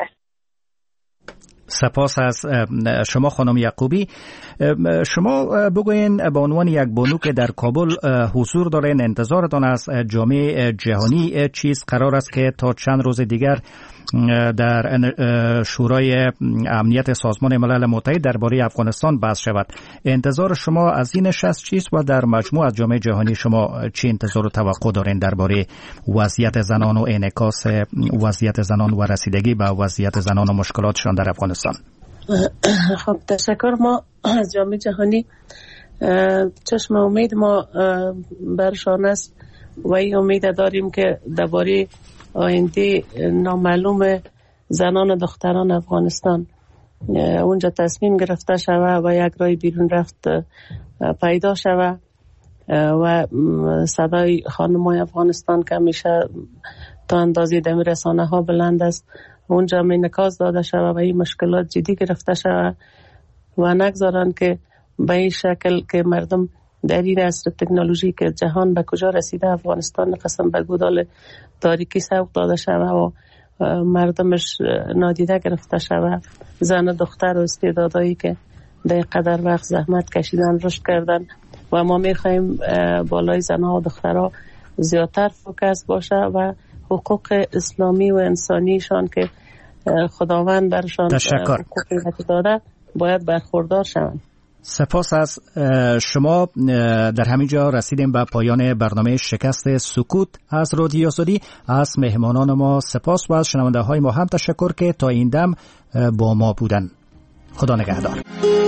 S4: سپاس از شما خانم یعقوبی. شما بگوین به عنوان یک بانو که در کابل حضور دارین، انتظارتان از جامعه جهانی چیز قرار است که تا چند روز دیگر در شورای امنیت سازمان ملل متحد درباره افغانستان بحث شود؟ انتظار شما از این نشست چیست و در مجموع از جامعه جهانی شما چه انتظار و توقع دارین درباره وضعیت زنان و انعکاس وضعیت زنان و رسیدگی به وضعیت زنان و مشکلاتشان در افغانستان؟
S8: خب تشکر. ما از جامعه جهانی چشم امید ما برشان است و این امید داریم که درباره آینده نامعلوم زنان و دختران افغانستان اونجا تصمیم گرفته شود و یک راه بیرون رفت پیدا شود و صدای خانم‌های افغانستان که همیشه تا اندازه در رسانه ها بلند است اونجا انعکاس داده شود و این مشکلات جدی گرفته شود و نگذارن که به این شکل که مردم در این عصر تکنولوژی که جهان به کجا رسیده افغانستان قسم به گودال تاریکی سوق داده شود و مردمش نادیده گرفته شود. زن و دختر و استعدادایی که در قدر وقت زحمت کشیدن رشد کردن و ما میخوایم بالای زنها و دخترها زیادتر فوکس باشه و حقوق اسلامی و انسانیشان که خداوند برشان حقوق داده باید برخوردار شوند.
S4: سپاس از شما. در همین جا رسیدیم به پایان برنامه شکست سکوت از رادیو آزادی. از مهمانان ما سپاس و از شنونده های ما هم تشکر که تا این دم با ما بودن. خدا نگهدار.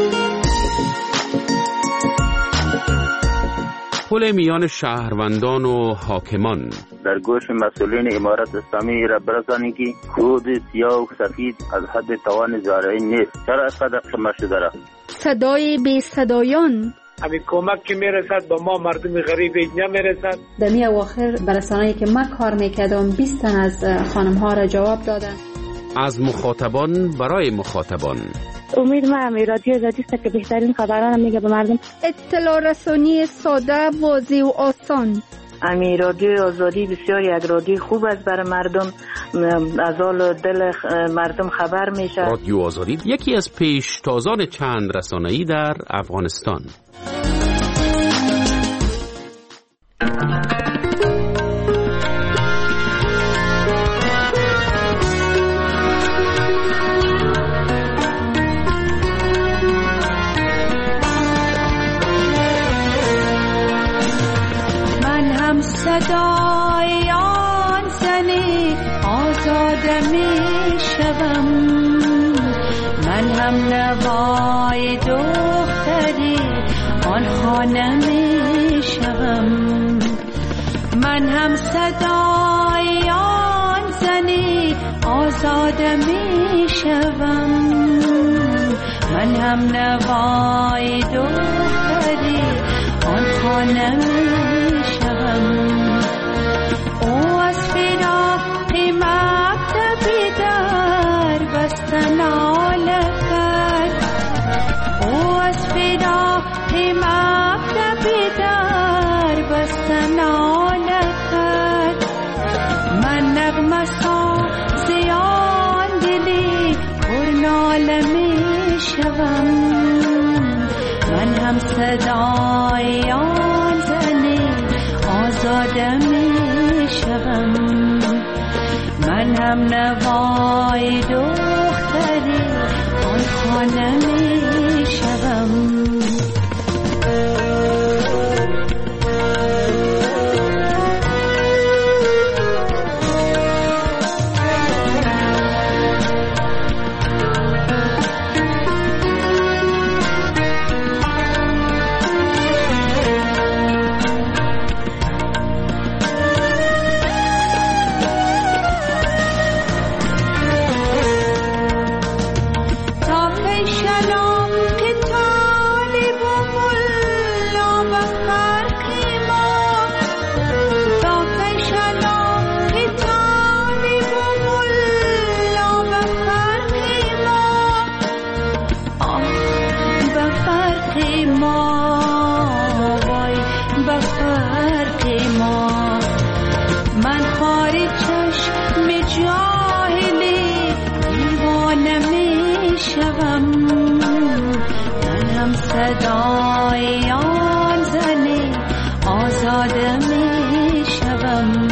S9: پل میان شهروندان و حاکمان
S10: در گوش مسئولین امارت اسلامی را برسانید که کود سیاه و سفید از حد توان زارعین نیست. چرا اینقدر شما شده را
S11: صدای بی صدایان
S12: همین کمک که میرسد با ما مردم غریب نمیرسد.
S13: در می اواخر برسانه‌ای که من کار میکردم بیست تن از خانم ها را جواب دادن.
S9: از مخاطبان برای مخاطبان.
S3: امید ما رادیو آزادی است که بهترین خبران میگه به مردم.
S11: اطلاع رسانی ساده، واضح و آسان.
S14: امی رادیو آزادی بسیار یک رادیو خوب است برای مردم، از حال دل مردم خبر میشه.
S9: رادیو آزادی یکی از پیشتازان چند رسانه‌ای در افغانستان.
S11: صدای آن زنی آزاده می شوم. من هم نوای دختری آن خانه می شوم. من هم صدای آن زنی آزاده می شوم. من هم نوای دختری آن خانه می شوم. او از فراق مکتبی در بستن آله کرد. او از فراق مکتبی در بستن آله کرد. من نغمه سازی آن دلی پرناله می شوم. من هم صدای آن زنی آزاده می شوم. من هم نوای دختری آن خانه می شوم. صدای آن زنی آزاده می شوم.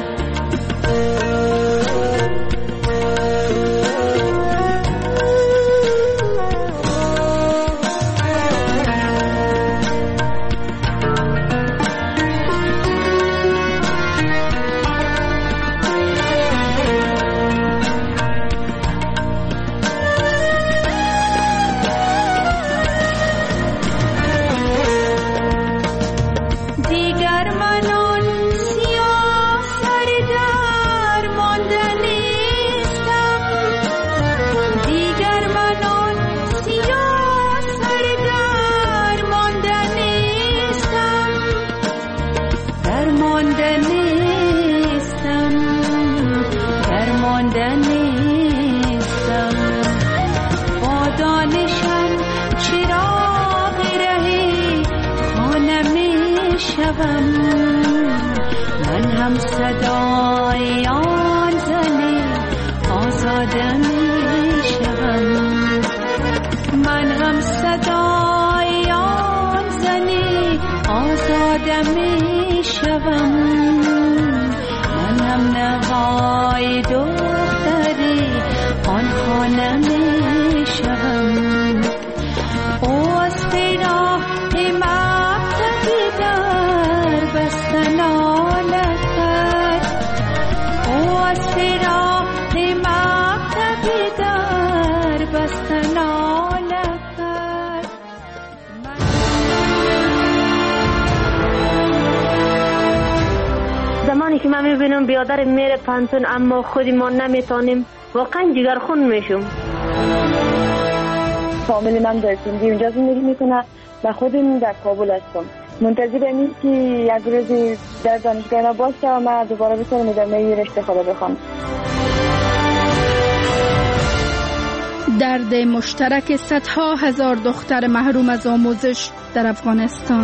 S11: من هم صدای آن زنی آزاده می شوم. من هم صدای آن زنی آزاده می شوم. من هم نوای دختری آن خانه می شوم. او از فراق مکتبی در بستن آله کرد. او از فراق مکتبی در بستن آله کرد.
S3: زمانی که من میبینم بیادر میره پانتون اما خودی ما نمیتونیم، واقعا جگرخون میشم. فامیلی من در سندی اونجا زندگی میکنه و خودم در کابل هستم. منتظر اینیم که یک روزی در دانشگاه باشه و من دوباره بتونم ادامه رشته خدا بخوام.
S11: درد مشترک صدها هزار دختر محروم از آموزش در افغانستان.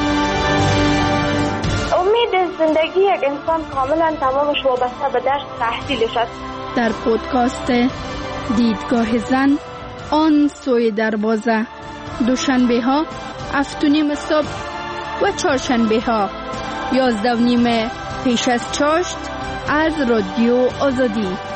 S3: امید زندگی یک انسان کاملا تمامش وابسته به درس تحصیلش است.
S11: در پودکاست دیدگاه زن آن سوی دروازه، دوشنبه ها هفت و نیم صبح و چهارشنبه ها یازده و نیم پیش از چاشت از رادیو آزادی.